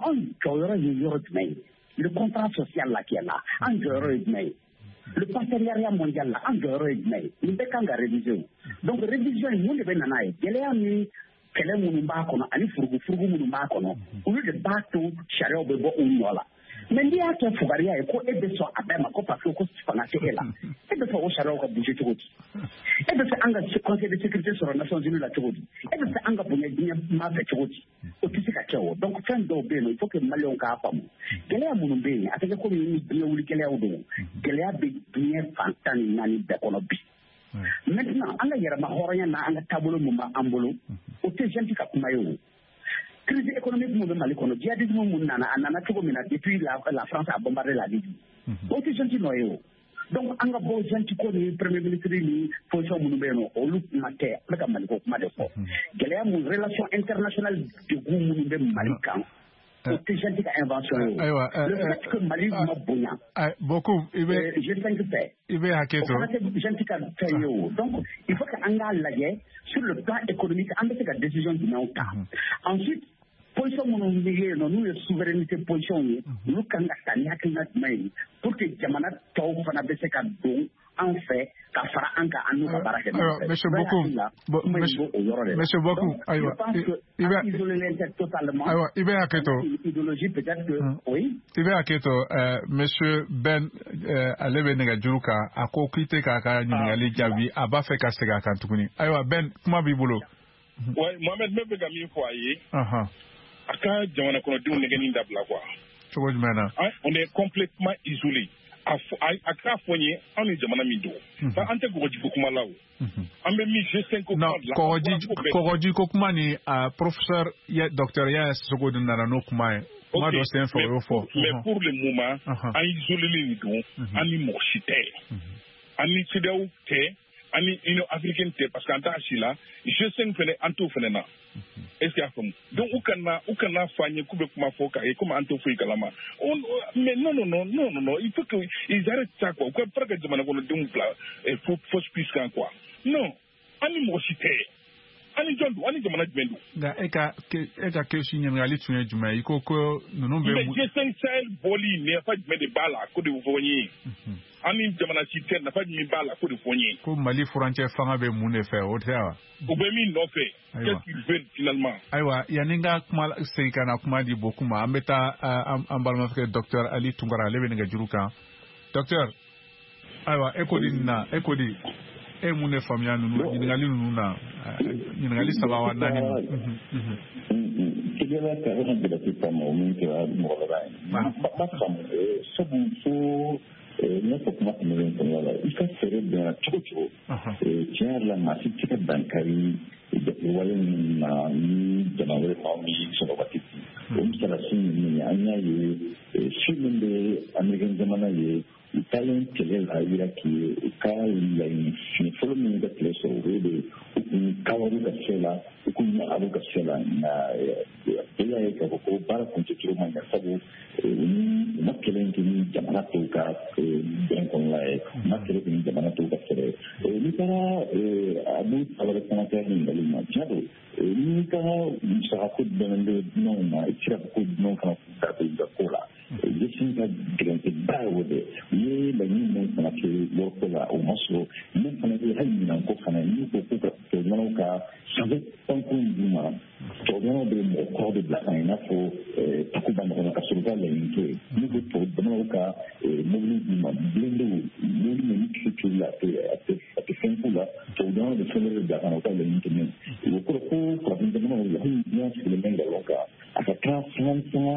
le contrat social là qui est là, le partenariat mondial là, nous devons réviser. Donc, révision, nous devons aller. Kele munumba kono ani furugu munumba kono ulu de bato sharia bebo unyola mendi ake fugaria e ko ebe so abema ko parce ko sifana ela ebe so o sharia ko buje togoti ebe se anga conseil de sécurité sur les Nations Unies la togoti ebe se anga bunya dinya ma fe togoti o tisika kewo donc fin do beno il faut que malion ka apamu kele munumbe atake ko mi biya wuli kele odo kele be bien fantani nani de kono bi. Maintenant, on a yéra ma horonya na anga tabolo mumba ambolo o te janti ka kuma yo crise économique mo be mali kono djihadisme mo nana anana tugo mina depuis la France a bombardé la Libye o te janti no yo donc an ka bɔ janti ko ni premier ministre ni position minnu bɛ yen nɔ olu kuma tɛ ne ka Mali ko kuma de fɔ gɛlɛya mun relation internationale degun minnu bɛ Mali kan o tɛ janti ka invention ye le fait que Mali ma bonya beaucoup je sais que i bɛ hakɛ to o fana tɛ janti ka fɛn ye o donc il faut que an k'a lajɛ sur le plan économique an bɛ se ka décision jumɛnw ta ensuite position minnu bɛ yen nɔ n'u ye souveraineté position ye olu kan ka ta ni hakilina jumɛn ye pour que jamana tɔw fana bɛ se ka don an fɛ ka fara an kan an n'u ka baara kɛ ɲɔgɔn fɛ. Monsieur Bokou, ayiwa, i bɛ hakɛ to. Idéologie peut-être que oui. I bɛ hakɛ to Monsieur Ben ale bɛ nɛgɛjuru kan a ko k'i tɛ k'a ka ɲininkali jaabi a b'a fɛ ka segin a kan tuguni. Ayiwa Ben kuma b'i bolo. Ouais, Mohamed ne bɛ ka min fɔ a ye. A ka jamana kɔnɔdenw nɛgɛnin dabila quoi. Cogo jumɛn na? On est complètement isolé. A k'a fɔ n ye anw ni jamana min don. An tɛ kɔgɔji ko kuma la o. An bɛ min G5 ko kuma la. Kɔgɔji ko kuma ni professeur docteur Yaya Sissoco de nana n'o kuma ye. Kuma dɔ sen fɛ o y'o fɔ. Mais pour le moment an isolé nin don an ni mɔgɔ si tɛ. An ni CEDEAO tɛ. Ani Union africaine tɛ parce que an t'a si la G5 fɛnɛ an t'o fɛnɛ na est-ce que y'a faamu donc u kana fɔ an ye k'u bɛ kuma fɔ k'a ye comme an t'o foyi kalama mais non il faut que ils arrêtent ça quoi u ka fara ka jamana kɔnɔdenw bila fausse piste kan quoi non an ni mɔgɔ si tɛ an ni jɔn don an ni jamana jumɛn don. nka e ka kɛsi ɲininkali tun ye jumɛn ye i ko ninnu bɛ. mais G5 Sahel bɔli nafa jumɛn de b'a la ko de fɔ n ye. an ni jamana si tɛ nafa jumɛn b'a la ko de fɔ n ye. ko Mali furancɛ fanga bɛ mun de fɛ o tɛ wa. u bɛ min nɔfɛ. qu'est-ce qu'ils veulent finalement. ayiwa yanni n ka kuma segin ka na kuma di Bokou ma an bɛ taa an balimakɛ docteur Ali Tunkara ale bɛ nɛgɛjuru kan docteur ayiwa e ko di nin na e ko di e mun de faamuya ninnu ɲininkali ninnu na ɲininkali 3 wa 4. Tigɛla ka hɛrɛ jalaki kama o min kɛra mɔgɔkɔrɔba ye. Ba faamu sabu fo ne fɔ kuma tɛmɛnen kɔnɔna la i ka fɛɛrɛ bɛnna cogo cogo tiɲɛ yɛrɛ la maa si tɛ ka dankari jatiwale min na ni jamana wɛrɛ maaw ni sɔrɔbati o misalasi ninnu ye an y'a ye si min bɛ Amerikɛn jamana ye u taalen kɛlɛ la Iraki ye u ka laɲini fini fɔlɔ min ka kɛlɛ sɔrɔ o de u kun kawaru ka fɛ la u kun ɲagaru ka fɛ la nka e y'a ye k'a fɔ ko baara kun tɛ cogo man ɲa sabu u ma kɛlɛ kɛ ni jamana tɔw ka bɛn kɔnɔna ye u ma kɛlɛ kɛ ni jamana tɔw ka fɛɛrɛ n'i taara Abu Tabara Konatɛ ɲininkali ma tiɲɛ don n'i ka musaka ko dɛmɛ bɛ dunanw ma i tɛ se ka fɔ ko dunanw fana k'u ta to i ka ko la Yesin ka gɛlɛntɛba ye o de u ye laɲini min fana kɛ yɔrɔko la o ma sɔrɔ min fana bɛ hali ɲinan ko fana n'i ko k'u ka tɔɲɔgɔnw ka sanfɛ panko d'u ma tɔɲɔgɔnw bɛ mɔgɔ kɔrɔ de bila kan i n'a fɔ takuba ɲɔgɔn na ka sɔrɔ ka laɲini to yen n'i ko tɔɲɔgɔnw ka mobili d'u ma bilendenw mobili min kiri la a tɛ fɛn k'u la tɔɲɔgɔnw de fɛn bɛ bila kan o ka laɲini tɛ min o kɔrɔ ko farafin jamanaw la hali diɲɛ sigilen bɛ nkalon kan a ka taa sanga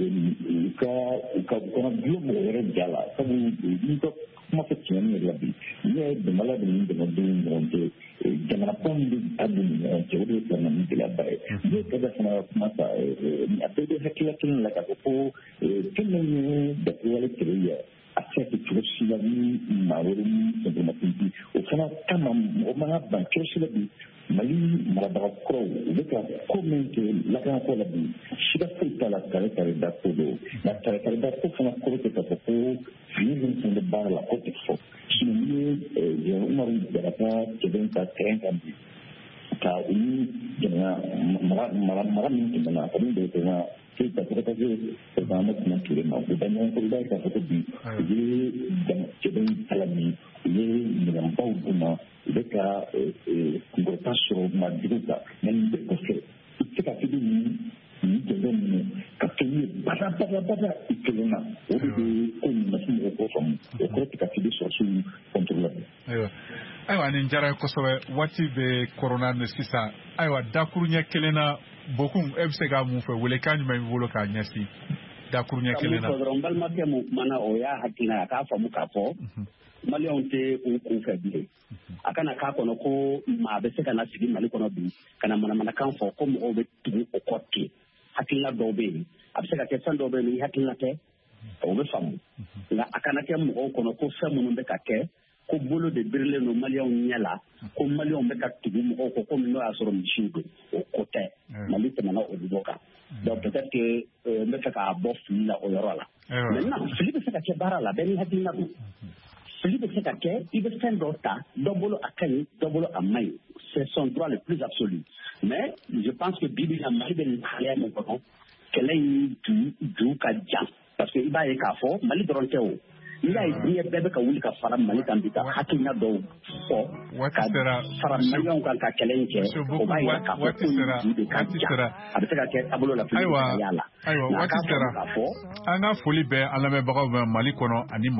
u ka bulon mɔgɔ wɛrɛ ja la sabu n'i ka kuma fɔ tiɲɛ yɛrɛ la bi n'i y'a ye bɛnbaliya bɛ ni jamanadenw ni ɲɔgɔn cɛ jamanabaw bɛ a b'u ni ɲɔgɔn cɛ o de ye fɛn ni gɛlɛyaba ye n'i ye kada fana kuma ta a bɛɛ bɛ hakilila kelen la k'a fɔ ko fɛn min ye datuwale kɛlɛ ye a tɛ se cogo si la ni maa wɛrɛ ni sɛnɛmakunti o fana kama mɔgɔ man ka ban cogo si la bi Mali marabaga kɔrɔw u bɛ ka ko min kɛ lakanako la bi siga foyi t'a la kare da ko don nka kare da ko fana kɔrɔ tɛ k'a fɔ ko fini min fɛn bɛ baara la o tɛ fɔ n'i ye Umaru Jarata sɛbɛn ka terrain kan bi ka u ni jamana mara min tɛmɛna a min bɛ tɛmɛ Keyita fo ka taa se président Ahmed Touré ma u da ɲɔgɔn kɔrɔ i b'a ye k'a fɔ ko bi u ye sɛbɛn kalan min u ye minɛnbaw d'u ma u bɛ ka kunkɔrɔta sɔrɔ maajugu kan mɛ nin bɛɛ kɔfɛ i tɛ ka kɛ ni jɛnɛ ninnu ka kɛ ye bada i kelen na o de bɛ ko nin nasi mɔgɔw k'o faamu o kɔrɔ tɛ ka kɛ sɔrɔsiw kɔntorol la. Ayiwa nin diyara n ye kosɛbɛ waati bɛ kɔrɔna na sisan ayiwa dakuru ɲɛ kelen na Bokou e bɛ se ka mun fɛ welekan jumɛn b'i bolo k'a ɲɛsin dakuru ɲɛ kelen na. n balimakɛ mun kumana o y'a hakilina ye a k'a faamu k'a fɔ Maliyɛnw tɛ u kun fɛ bilen a kana k'a kɔnɔ ko maa bɛ se ka na sigi Mali kɔnɔ bi ka na manamanakan fɔ ko mɔgɔw bɛ tugu o kɔ ten hakilina dɔw bɛ yen a bɛ se ka kɛ fɛn dɔw bɛ yen ni hakilina tɛ o bɛ faamu nka a kana kɛ mɔgɔw kɔnɔ ko fɛn minnu bɛ ka kɛ ko bolo de birilen don maliyɛnw ɲɛ la ko maliyɛnw bɛ ka tugu mɔgɔw kɔ komi n'o y'a sɔrɔ misiw don o ko tɛ mali tɛmɛna o dɔ kan donc peut-être que n bɛ fɛ k'a bɔ fili la o yɔrɔ la maintenant fili bɛ se ka kɛ baara la bɛɛ ni hakilina don fili bɛ se ka kɛ i bɛ fɛn dɔ ta dɔ bolo a ka ɲi dɔ bolo a man ɲi c'est son droit le plus absolu mais je pense que bibi na mali bɛ lahalaya min kɔnɔ kɛlɛ in ju ka jan parce que i b'a ye k'a fɔ mali dɔrɔn tɛ o n'i y'a ye diɲɛ bɛɛ bɛ ka wuli ka fara mali kan bi ka hakilina dɔw fɔ ka fara maliyɛnw kan ka kɛlɛ in kɛ o b'a yira k'a fɔ ko ju de ka jan a bɛ se ka kɛ taabolo la ayiwa waati sera an ka foli bɛ an lamɛnbagaw ma mali kɔnɔ ani